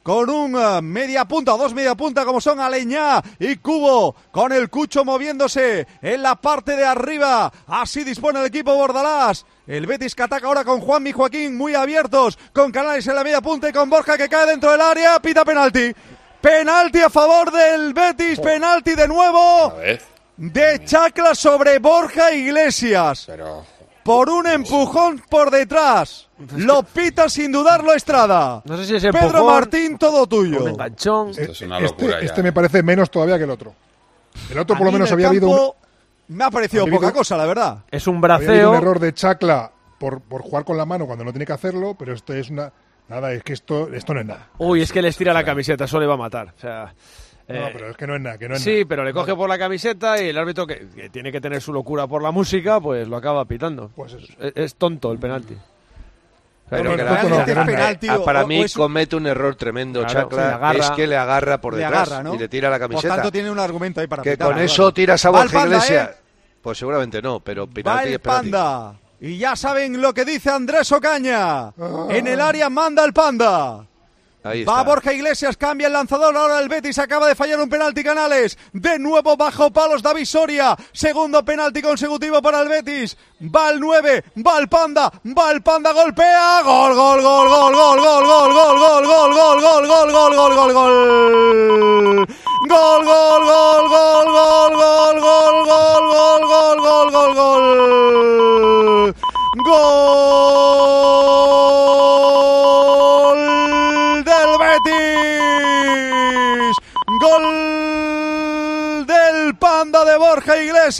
con un media punta o dos media punta como son Aleñá y Cubo, con el Cucho moviéndose en la parte de arriba. Así dispone el equipo Bordalás. El Betis que ataca ahora con Juanmi y Joaquín muy abiertos, con Canales en la media punta y con Borja que cae dentro del área. Pita penalti. Penalti a favor del Betis, penalti de nuevo de Chacla sobre Borja Iglesias. Por un empujón por detrás. Lo pita sin dudarlo Estrada. No sé si es Pedro empujón, Martín, todo tuyo. un enganchón. Esto es una locura ya. Este me parece menos todavía que el otro. El otro por lo menos había habido me ha parecido poca cosa, la verdad. Es un había habido braceo. un error de Chacla por jugar con la mano cuando no tiene que hacerlo, pero esto es una... Nada, es que esto no es nada. Uy, es que le estira la camiseta, eso le va a matar. O sea, No, pero es que no es nada, sí, pero le coge por la camiseta y el árbitro que tiene que tener su locura por la música, pues lo acaba pitando. Pues eso. Es tonto el penalti. Pero que para mí comete un error tremendo, claro, Chacla, es que le agarra por detrás y le tira la camiseta. Por tanto tiene un argumento ahí para que pitar. Con eso tiras a Borja Iglesias. Pues seguramente no, pero penalti es penalti. Panda. Y ya saben lo que dice Andrés Ocaña. En el área manda el Panda. Ahí Va está. Borja Iglesias, cambia el lanzador, ahora el Betis acaba de fallar un penalti Canales, de nuevo bajo palos David Soria, segundo penalti consecutivo para el Betis, va el 9, va el Panda, golpea, gol, gol, gol, gol, gol, gol, gol, gol, gol, gol, gol, gol, gol, gol, gol, gol, gol. Gol, gol, gol, gol, gol, gol, gol, gol, gol, gol, gol, gol, gol. Gol del Betis. Gol del Panda de Borja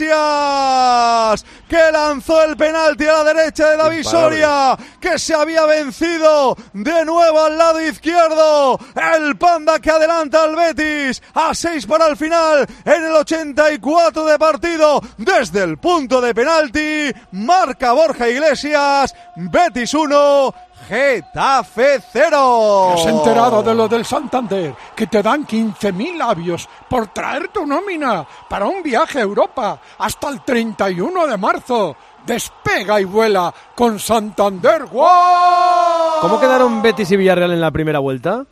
Iglesias, que lanzó el penalti a la derecha de David Soria, que se había vencido de nuevo al lado izquierdo. El Panda que adelanta al Betis a 6 para el final en el 84 de partido. Desde el punto de penalti marca Borja Iglesias. Betis 1, Getafe 0. ¿Te has enterado de lo del Santander? Que te dan 15.000 labios por traer tu nómina para un viaje a Europa hasta el 31 de marzo. Despega y vuela con Santander. ¡Wow! ¿Cómo quedaron Betis y Villarreal en la primera vuelta?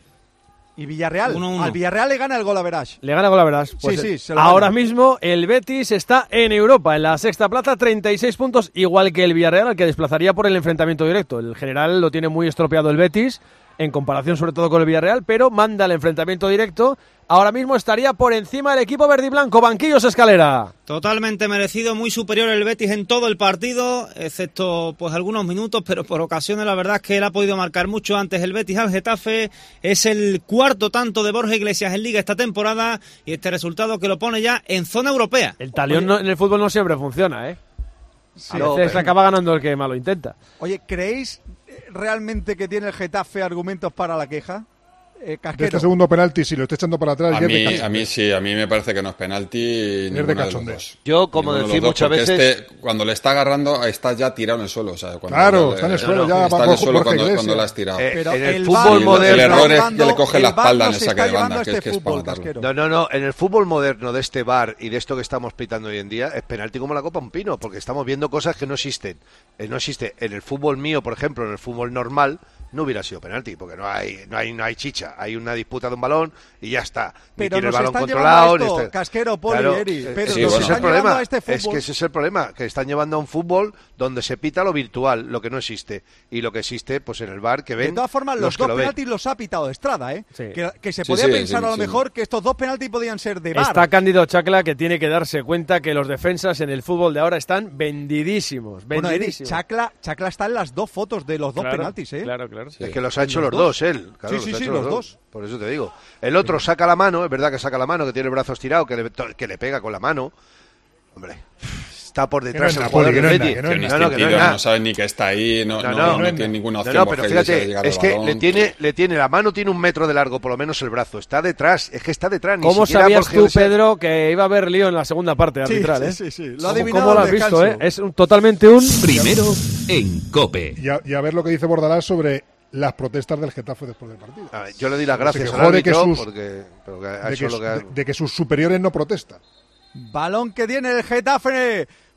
Y Villarreal, 1-1. al Villarreal le gana el gol a Verás. Le gana Golaveras. Pues Sí, se lo ahora gana. mismo el Betis está en Europa, en la sexta plaza, 36 puntos, igual que el Villarreal, al que desplazaría por el enfrentamiento directo. El general lo tiene muy estropeado el Betis, en comparación sobre todo con el Villarreal, pero manda el enfrentamiento directo. Ahora mismo estaría por encima del equipo verde y blanco. Banquillos Escalera. Totalmente merecido, muy superior el Betis en todo el partido, excepto pues algunos minutos, pero por ocasiones la verdad es que él ha podido marcar mucho antes el Betis al Getafe. Es el cuarto tanto de Borja Iglesias en Liga esta temporada y este resultado que lo pone ya en zona europea. El talión en el fútbol no siempre funciona, ¿eh? Sí. A veces acaba ganando el que más lo intenta. Oye, ¿creéis realmente que tiene el Getafe argumentos para la queja? De Casquero. este segundo penalti, si lo está echando para atrás, A ya es de mí, cachondeo. a mí sí, a mí me parece que no es penalti ninguno de los cachondeo. dos. Yo, como Ninguno de decís los dos, muchas porque veces... cuando le está agarrando, está ya tirado en el suelo. O sea, cuando Claro, está en el suelo, ya está va en el por suelo Borja Iglesias. cuando la has tirado. Pero en el el fútbol VAR el moderno... error es está que le coge la el VAR espalda en nos el está saque de llevando banda, a que este es para fútbol, matarlo. Casquero. No, en el fútbol moderno de este VAR y de esto que estamos pitando hoy en día, es penalti como la copa un pino, porque estamos viendo cosas que no existen. No existe. En el fútbol mío, por ejemplo, en el fútbol normal, no hubiera sido penalti, porque no hay chicha. Hay una disputa de un balón y ya está. Ni Pero tiene el nos balón están controlado. llevando a ni esto, está- Casquero, Poli, Claro, Eri, Pedro, sí, nos bueno. ese es el están llevando problema. a este Es fútbol. que ese es el problema, que están llevando a un fútbol donde se pita lo virtual, lo que no existe. Y lo que existe, pues en el VAR, que ven De todas formas, los que dos lo ven. penaltis los ha pitado Estrada, ¿eh? Sí. Que se Sí, podía sí, pensar sí, a lo sí. mejor que estos dos penaltis podían ser de VAR. Está Cándido Chacla, que tiene que darse cuenta que los defensas en el fútbol de ahora están vendidísimos. Bueno, Eri, Vendidísimos. Chacla está en las dos fotos de los dos Claro, penaltis, ¿eh? Claro. Es que los ha hecho los dos, él. Claro, Sí, los ha sí, hecho los dos. Por eso te digo. El otro saca la mano, es verdad que saca la mano, que tiene el brazo estirado, que le pega con la mano. Hombre, está por detrás Que no el es jugador nada, del Poli, Betis. que no es Tiene No, no, que no es instintivo, nada. no sabe ni que está ahí, no tiene ninguna opción. No, pero Borja Iglesias de fíjate, llegar es al que balón. le tiene, la mano tiene 1 metro de largo, por lo menos el brazo. Está detrás, es que está detrás. Ni ¿Cómo siquiera sabías Borja tú, Iglesias- Pedro, que iba a haber lío en la segunda parte Sí, arbitral, sí, eh? sí. Lo ha ¿Cómo- adivinado ¿Cómo lo al has visto, descanso. Es totalmente un... Primero en COPE. Y a ver lo que dice Bordalás sobre las protestas del Getafe después del partido. A ver, yo le di las gracias Se al quejó de que árbitro sus- pero que ha de hecho que, lo que ha... de que sus superiores no protestan. Balón que tiene el Getafe.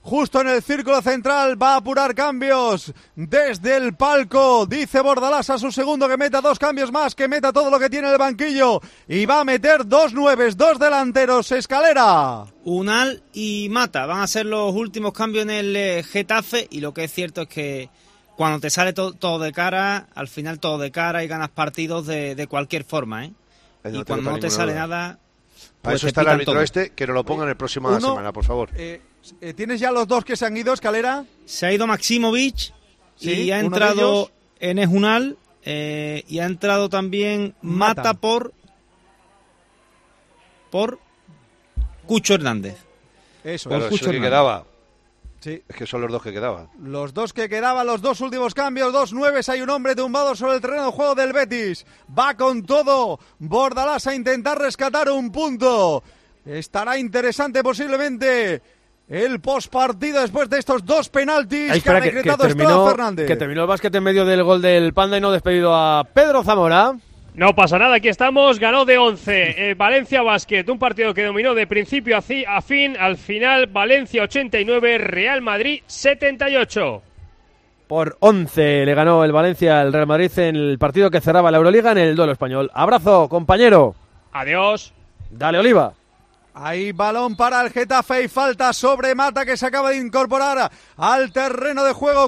justo en el círculo central, va a apurar cambios desde el palco. Dice Bordalás a su segundo que meta 2 cambios más, que meta todo lo que tiene en el banquillo. Y va a meter 2 nueves, 2 delanteros. Escalera. Unal y Mata van a ser los últimos cambios en el Getafe, y lo que es cierto es que cuando te sale todo de cara, al final todo de cara y ganas partidos de cualquier forma, ¿eh? Y cuando no te sale nada... Para eso está el árbitro que nos lo ponga en el próxima semana, por favor. ¿Tienes ya los 2 que se han ido, Escalera? Se ha ido Maximovic y ha entrado Enes Unal y ha entrado también Mata por Cucho Hernández. Eso, claro, eso que quedaba. Sí. Es que son los 2 que quedaban. Los 2 que quedaban, los 2 últimos cambios, 2 nueves. Hay un hombre tumbado sobre el terreno de juego del Betis. Va con todo Bordalás a intentar rescatar un punto. Estará interesante posiblemente el postpartido después de estos 2 penaltis que ha decretado Estrada Fernández. Que terminó el básquet en medio del gol del Panda y no despedido a Pedro Zamora. No pasa nada, aquí estamos, ganó de 11 Valencia Basket, un partido que dominó de principio a fin, al final Valencia 89, Real Madrid 78. Por 11 le ganó el Valencia al Real Madrid en el partido que cerraba la Euroliga en el duelo español. Abrazo, compañero. Adiós. Dale, Oliva. Hay balón para el Getafe y falta sobre Mata, que se acaba de incorporar al terreno de juego.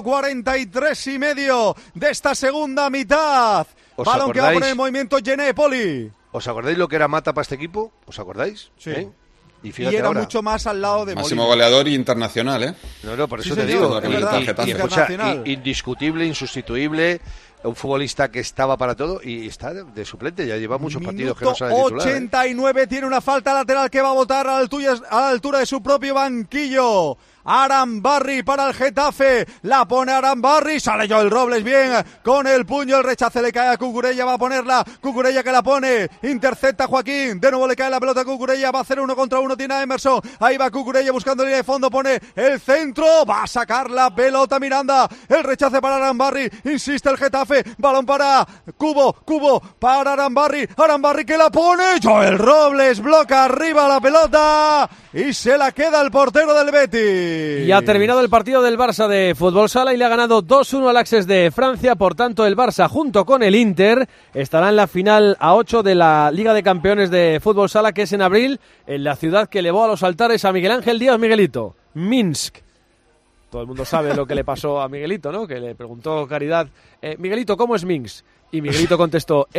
43,5 de esta segunda mitad. Balón que va a poner en movimiento Gené Poli. ¿Os acordáis lo que era Mata para este equipo? ¿Os acordáis? Sí. Y era ahora mucho más al lado de máximo Molina. goleador internacional, ¿eh? No, por eso sí, te señor, digo. Y escucha, indiscutible, insustituible, un futbolista que estaba para todo y está de suplente. Ya lleva muchos partidos que no sale titular. 89, tiene una falta lateral que va a botar a la altura de su propio banquillo. Arambarri para el Getafe, la pone Arambarri, sale Joel Robles bien, con el puño, el rechace le cae a Cucurella, va a ponerla, Cucurella que la pone, intercepta Joaquín, de nuevo le cae la pelota a Cucurella, va a hacer 1 contra 1, tiene a Emerson, ahí va Cucurella buscando línea de fondo, pone el centro, va a sacar la pelota Miranda, el rechace para Arambarri, insiste el Getafe, balón para Cubo para Arambarri que la pone, Joel Robles bloca arriba la pelota y se la queda el portero del Betis. Y ha terminado el partido del Barça de Fútbol Sala y le ha ganado 2-1 al Access de Francia. Por tanto, el Barça, junto con el Inter, estará en la final a 8 de la Liga de Campeones de Fútbol Sala, que es en abril, en la ciudad que elevó a los altares a Miguel Ángel Díaz Miguelito, Minsk. Todo el mundo sabe lo que le pasó a Miguelito, ¿no? Que le preguntó Caridad, Miguelito, ¿cómo es Minsk? Y Miguelito contestó,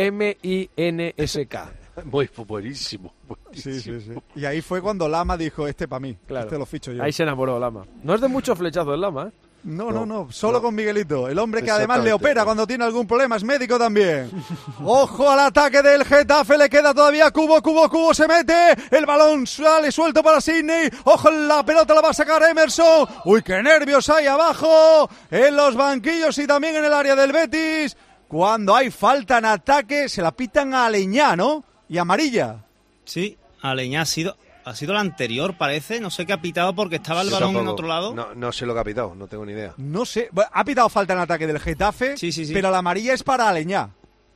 M-I-N-S-K. Muy buenísimo. Sí. Y ahí fue cuando Lama dijo, para mí, claro. Lo ficho yo. Ahí se enamoró Lama. No es de mucho flechazo el Lama, ¿eh? No, solo con Miguelito, el hombre que además le opera cuando tiene algún problema, es médico también. Ojo al ataque del Getafe, le queda todavía Cubo se mete, el balón sale suelto para Sidney, ojo, la pelota la va a sacar Emerson, uy, qué nervios hay abajo, en los banquillos y también en el área del Betis, cuando hay falta en ataque se la pitan a Aleñá, ¿no? Y amarilla. Sí, Aleñá ha sido la anterior, parece. No sé qué ha pitado porque estaba el balón en otro lado. No sé lo que ha pitado, no tengo ni idea. No sé, ha pitado falta en ataque del Getafe, sí. Pero la amarilla es para Aleñá.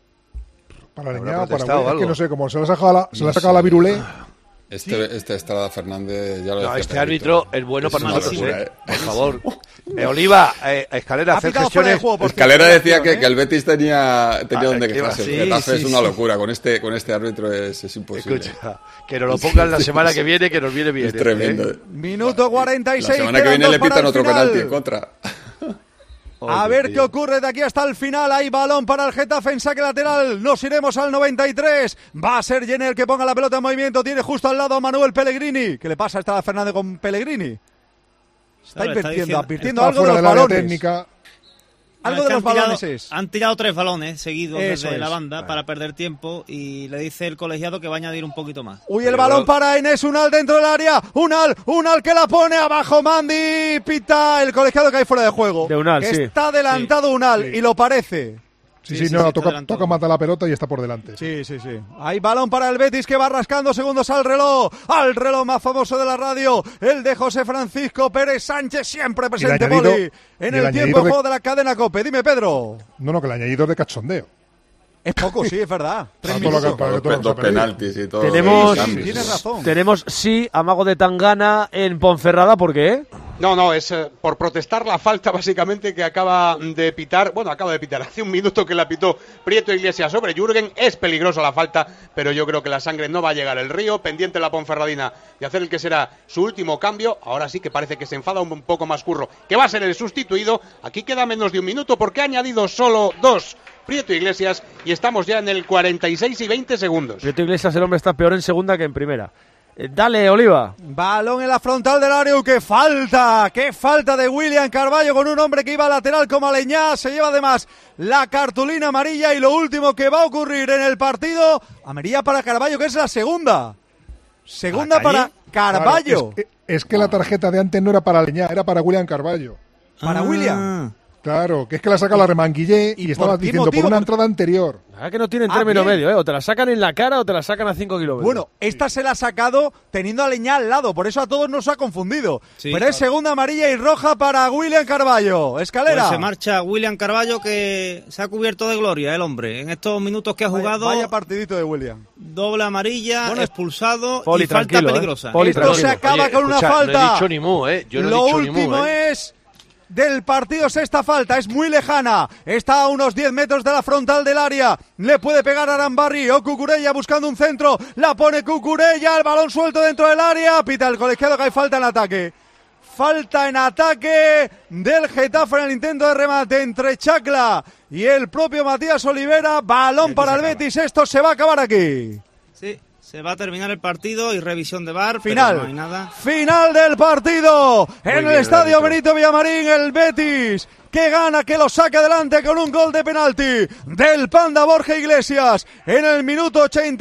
Para Aleñá o para Willy, es que no sé, como se le ha sacado la virulé. Este Estrada Fernández ya lo decía. Este árbitro es bueno para nosotros, por favor. Oliva, Escalera, hacer gestiones. Escalera decía que el Betis tenía donde quejarse. El Getafe es una locura. Con este árbitro es imposible. Escucha, que nos lo pongan la semana que viene, que nos viene bien. Es tremendo. Minuto 46. La semana que viene le pitan otro penalti en contra. A ver qué ocurre de aquí hasta el final. Hay balón para el Getafe en saque lateral. Nos iremos al 93. Va a ser Jenner el que ponga la pelota en movimiento. Tiene justo al lado a Manuel Pellegrini. ¿Qué le pasa a Estrada Fernández con Pellegrini? Está advirtiendo algo de los balones. Técnica. Algo de los balones han tirado 3 balones seguidos desde la banda para perder tiempo y le dice el colegiado que va a añadir un poquito más. Uy, el balón para Enes Unal dentro del área. Unal que la pone abajo. Mandy pita el colegiado que hay fuera de juego. De Unal, que está adelantado Unal y lo parece. Toca matar la pelota y está por delante. Sí. Hay balón para el Betis que va rascando segundos al reloj más famoso de la radio, el de José Francisco Pérez Sánchez, siempre presente, Poli, en el tiempo de juego de la cadena COPE. Dime, Pedro. No, que el añadido de cachondeo. Es poco, sí, es verdad. 3 minutos. Dos penaltis y todo. Tienes razón. Tenemos amago de Tangana en Ponferrada, ¿por qué? No, es por protestar la falta básicamente que acaba de pitar hace un minuto que la pitó Prieto Iglesias sobre Jürgen. Es peligrosa la falta, pero yo creo que la sangre no va a llegar al río. Pendiente la Ponferradina de hacer el que será su último cambio. Ahora sí que parece que se enfada un poco más Curro, que va a ser el sustituido. Aquí queda menos de un minuto porque ha añadido solo 2 Prieto Iglesias y estamos ya en el 46 y 20 segundos. Prieto Iglesias, el hombre está peor en segunda que en primera. Dale, Oliva. Balón en la frontal del área. ¡Qué falta! ¡Qué falta de William Carballo con un hombre que iba lateral como Aleñá! Se lleva además la cartulina amarilla y lo último que va a ocurrir en el partido, amarilla para Carballo, que es la segunda. Segunda para Carballo. Claro, es que la tarjeta de antes no era para Aleñá, era para William Carballo. ¿Para William? Claro, que es que la saca la remanguillé y estaba diciendo por una entrada anterior. Ah, que no tienen término medio, o te la sacan en la cara o te la sacan a 5 kilómetros. Bueno, esta se la ha sacado teniendo a Aleñá al lado, por eso a todos nos ha confundido. Sí, pero es segunda amarilla y roja para William Carballo. Escalera. Pues se marcha William Carballo, que se ha cubierto de gloria el hombre. En estos minutos que ha jugado... Vaya partidito de William. Doble amarilla, expulsado y falta peligrosa. Esto se acaba con una falta. No he dicho ni mu, Yo no Lo he dicho ni mu, último es... del partido es esta falta, es muy lejana, está a unos 10 metros de la frontal del área, le puede pegar a Arambarri o Cucurella buscando un centro, la pone Cucurella, el balón suelto dentro del área, pita el colegiado que hay falta en ataque. Falta en ataque del Getafe en el intento de remate entre Chacla y el propio Matías Olivera, balón para el Betis, esto se va a acabar aquí. Sí. Se va a terminar el partido y revisión de VAR, final, pero no hay nada. Final del partido en el estadio Benito Villamarín, el Betis que gana, que lo saca adelante con un gol de penalti del Panda Borja Iglesias en el minuto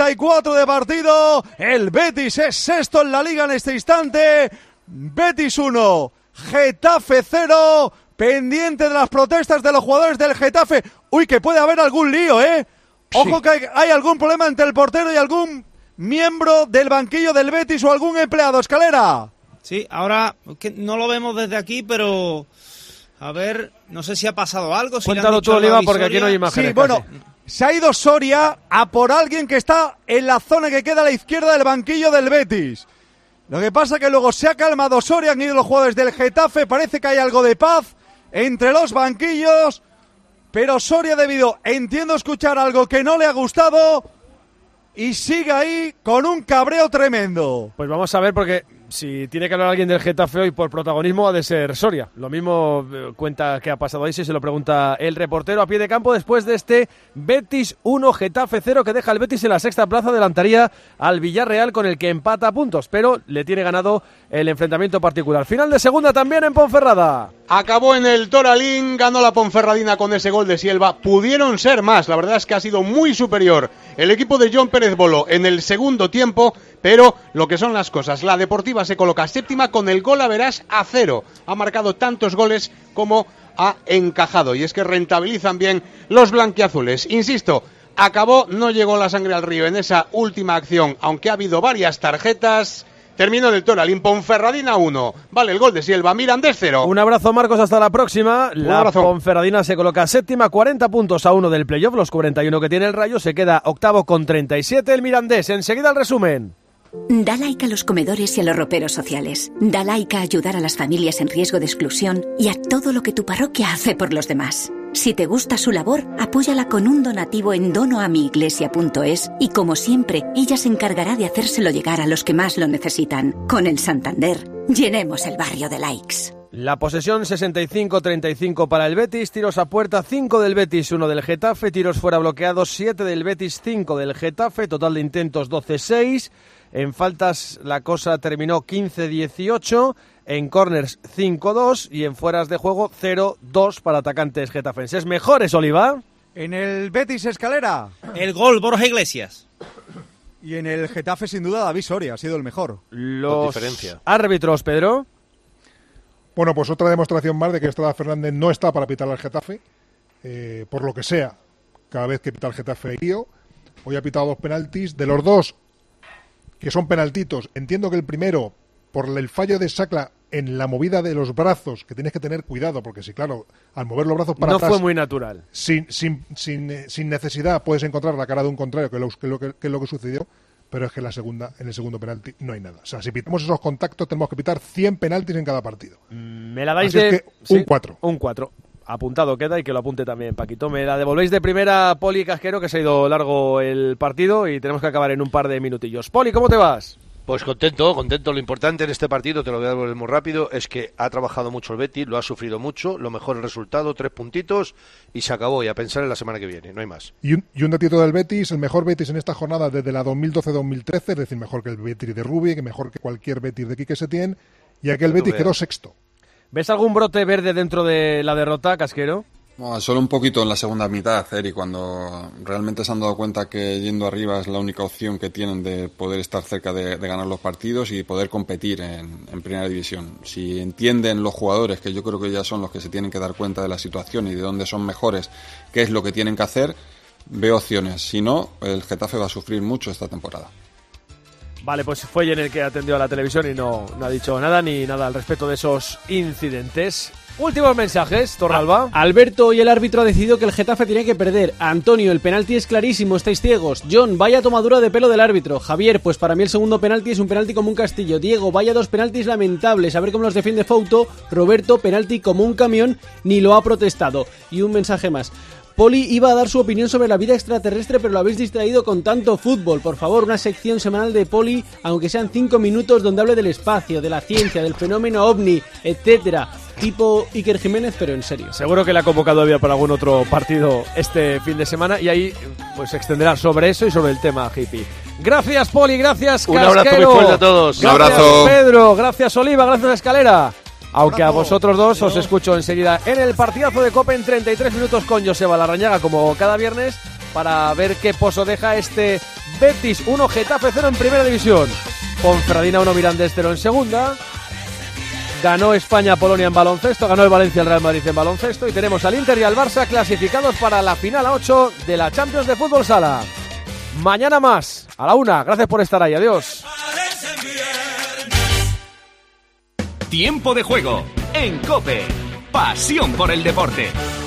84 de partido. El Betis es sexto en la liga en este instante. Betis 1, Getafe 0, pendiente de las protestas de los jugadores del Getafe. Uy, que puede haber algún lío, Ojo que hay algún problema entre el portero y algún miembro del banquillo del Betis o algún empleado. Escalera. Sí, ahora que no lo vemos desde aquí, pero a ver, no sé si ha pasado algo. Si cuéntalo tú, Oliva, porque aquí no hay imágenes. Sí, bueno, se ha ido Soria a por alguien que está en la zona que queda a la izquierda del banquillo del Betis. Lo que pasa que luego se ha calmado Soria, han ido los jugadores del Getafe, parece que hay algo de paz entre los banquillos, pero Soria entiendo escuchar algo que no le ha gustado y sigue ahí con un cabreo tremendo. Pues vamos a ver, porque si tiene que hablar alguien del Getafe hoy por protagonismo ha de ser Soria. Lo mismo cuenta que ha pasado ahí si se lo pregunta el reportero a pie de campo después de este Betis 1, Getafe 0 que deja el Betis en la sexta plaza, adelantaría al Villarreal con el que empata a puntos, pero le tiene ganado el enfrentamiento particular. Final de segunda también en Ponferrada. Acabó en el Toralín, ganó la Ponferradina con ese gol de Sielva. Pudieron ser más, la verdad es que ha sido muy superior el equipo de John Pérez Bolo en el segundo tiempo, pero lo que son las cosas, la Deportiva se coloca séptima con el gol average a 0. Ha marcado tantos goles como ha encajado y es que rentabilizan bien los blanquiazules. Insisto, acabó, no llegó la sangre al río en esa última acción, aunque ha habido varias tarjetas. Terminó en el Toralín, Ponferradina 1, vale el gol de Sielva, Mirandés 0. Un abrazo, Marcos, hasta la próxima. La Ponferradina se coloca séptima, 40 puntos a 1 del playoff, los 41 que tiene el Rayo, se queda octavo con 37 el Mirandés. Enseguida el resumen. Da like a los comedores y a los roperos sociales. Da like a ayudar a las familias en riesgo de exclusión y a todo lo que tu parroquia hace por los demás. Si te gusta su labor, apóyala con un donativo en donoamiiglesia.es y, como siempre, ella se encargará de hacérselo llegar a los que más lo necesitan. Con el Santander, llenemos el barrio de likes. La posesión 65-35 para el Betis, tiros a puerta 5 del Betis, 1 del Getafe, tiros fuera bloqueados 7 del Betis, 5 del Getafe, total de intentos 12-6, en faltas la cosa terminó 15-18, en corners 5-2 y en fueras de juego 0-2 para atacantes getafenses. ¿Mejores, Oliva? En el Betis, Escalera. El gol, Borja Iglesias. Y en el Getafe, sin duda, David Soria ha sido el mejor. Los árbitros, Pedro. Bueno, pues otra demostración más de que Estrada Fernández no está para pitar al Getafe, por lo que sea. Cada vez que pita el Getafe hay lío. Hoy ha pitado 2 penaltis. De los 2, que son penaltitos, entiendo que el primero, por el fallo de Sacla en la movida de los brazos, que tienes que tener cuidado, porque si, claro, al mover los brazos para atrás... No fue muy natural. Sin necesidad puedes encontrar la cara de un contrario, que es lo que sucedió. pero es que en el segundo penalti no hay nada. O sea, si pitamos esos contactos, tenemos que pitar 100 penaltis en cada partido. Me la dais Así es que un 4. Un 4. Apuntado queda y que lo apunte también Paquito. Me la devolvéis de primera, Poli Casquero, que se ha ido largo el partido y tenemos que acabar en un par de minutillos. Poli, ¿cómo te vas? Pues contento. Lo importante en este partido, te lo voy a devolver muy rápido, es que ha trabajado mucho el Betis, lo ha sufrido mucho, lo mejor el resultado, 3 puntitos y se acabó, y a pensar en la semana que viene, no hay más. Y un datito del Betis, el mejor Betis en esta jornada desde la 2012-2013, es decir, mejor que el Betis de Rubi, que mejor que cualquier Betis de Quique Setién, y aquel Betis quedó sexto. ¿Ves algún brote verde dentro de la derrota, Casquero? No, solo un poquito en la segunda mitad, Eri, cuando realmente se han dado cuenta que yendo arriba es la única opción que tienen de poder estar cerca de ganar los partidos y poder competir en primera división. Si entienden los jugadores, que yo creo que ya son los que se tienen que dar cuenta de la situación y de dónde son mejores, qué es lo que tienen que hacer, veo opciones. Si no, el Getafe va a sufrir mucho esta temporada. Vale, pues fue en el que atendió a la televisión y no ha dicho nada ni nada al respecto de esos incidentes. Últimos mensajes, Torralba. Alberto, y el árbitro ha decidido que el Getafe tiene que perder. Antonio, el penalti es clarísimo, estáis ciegos. John, vaya tomadura de pelo del árbitro. Javier, pues para mí el segundo penalti es un penalti como un castillo. Diego, vaya 2 penaltis lamentables, a ver cómo los defiende Fouto. Roberto, penalti como un camión, ni lo ha protestado. Y un mensaje más. Poli iba a dar su opinión sobre la vida extraterrestre, pero lo habéis distraído con tanto fútbol. Por favor, una sección semanal de Poli, aunque sean 5 minutos, donde hable del espacio, de la ciencia, del fenómeno ovni, etcétera. Tipo Iker Jiménez, pero en serio. Seguro que le ha convocado había por algún otro partido este fin de semana y ahí pues se extenderá sobre eso y sobre el tema hippie. Gracias, Poli, gracias, Casquero. Un abrazo muy fuerte a todos. Gracias, un abrazo. Pedro, gracias, Oliva, gracias, Escalera. Aunque a vosotros dos os escucho enseguida en el partidazo de Copa en 33 minutos con Joseba Larrañaga, como cada viernes, para ver qué pozo deja este Betis 1, Getafe 0 en primera división. Ponferradina 1, Mirandés 0 en segunda. Ganó España-Polonia en baloncesto, ganó el Valencia al Real Madrid en baloncesto y tenemos al Inter y al Barça clasificados para la final a 8 de la Champions de Fútbol Sala. Mañana más, a la 1. Gracias por estar ahí, adiós. Tiempo de juego en COPE. Pasión por el deporte.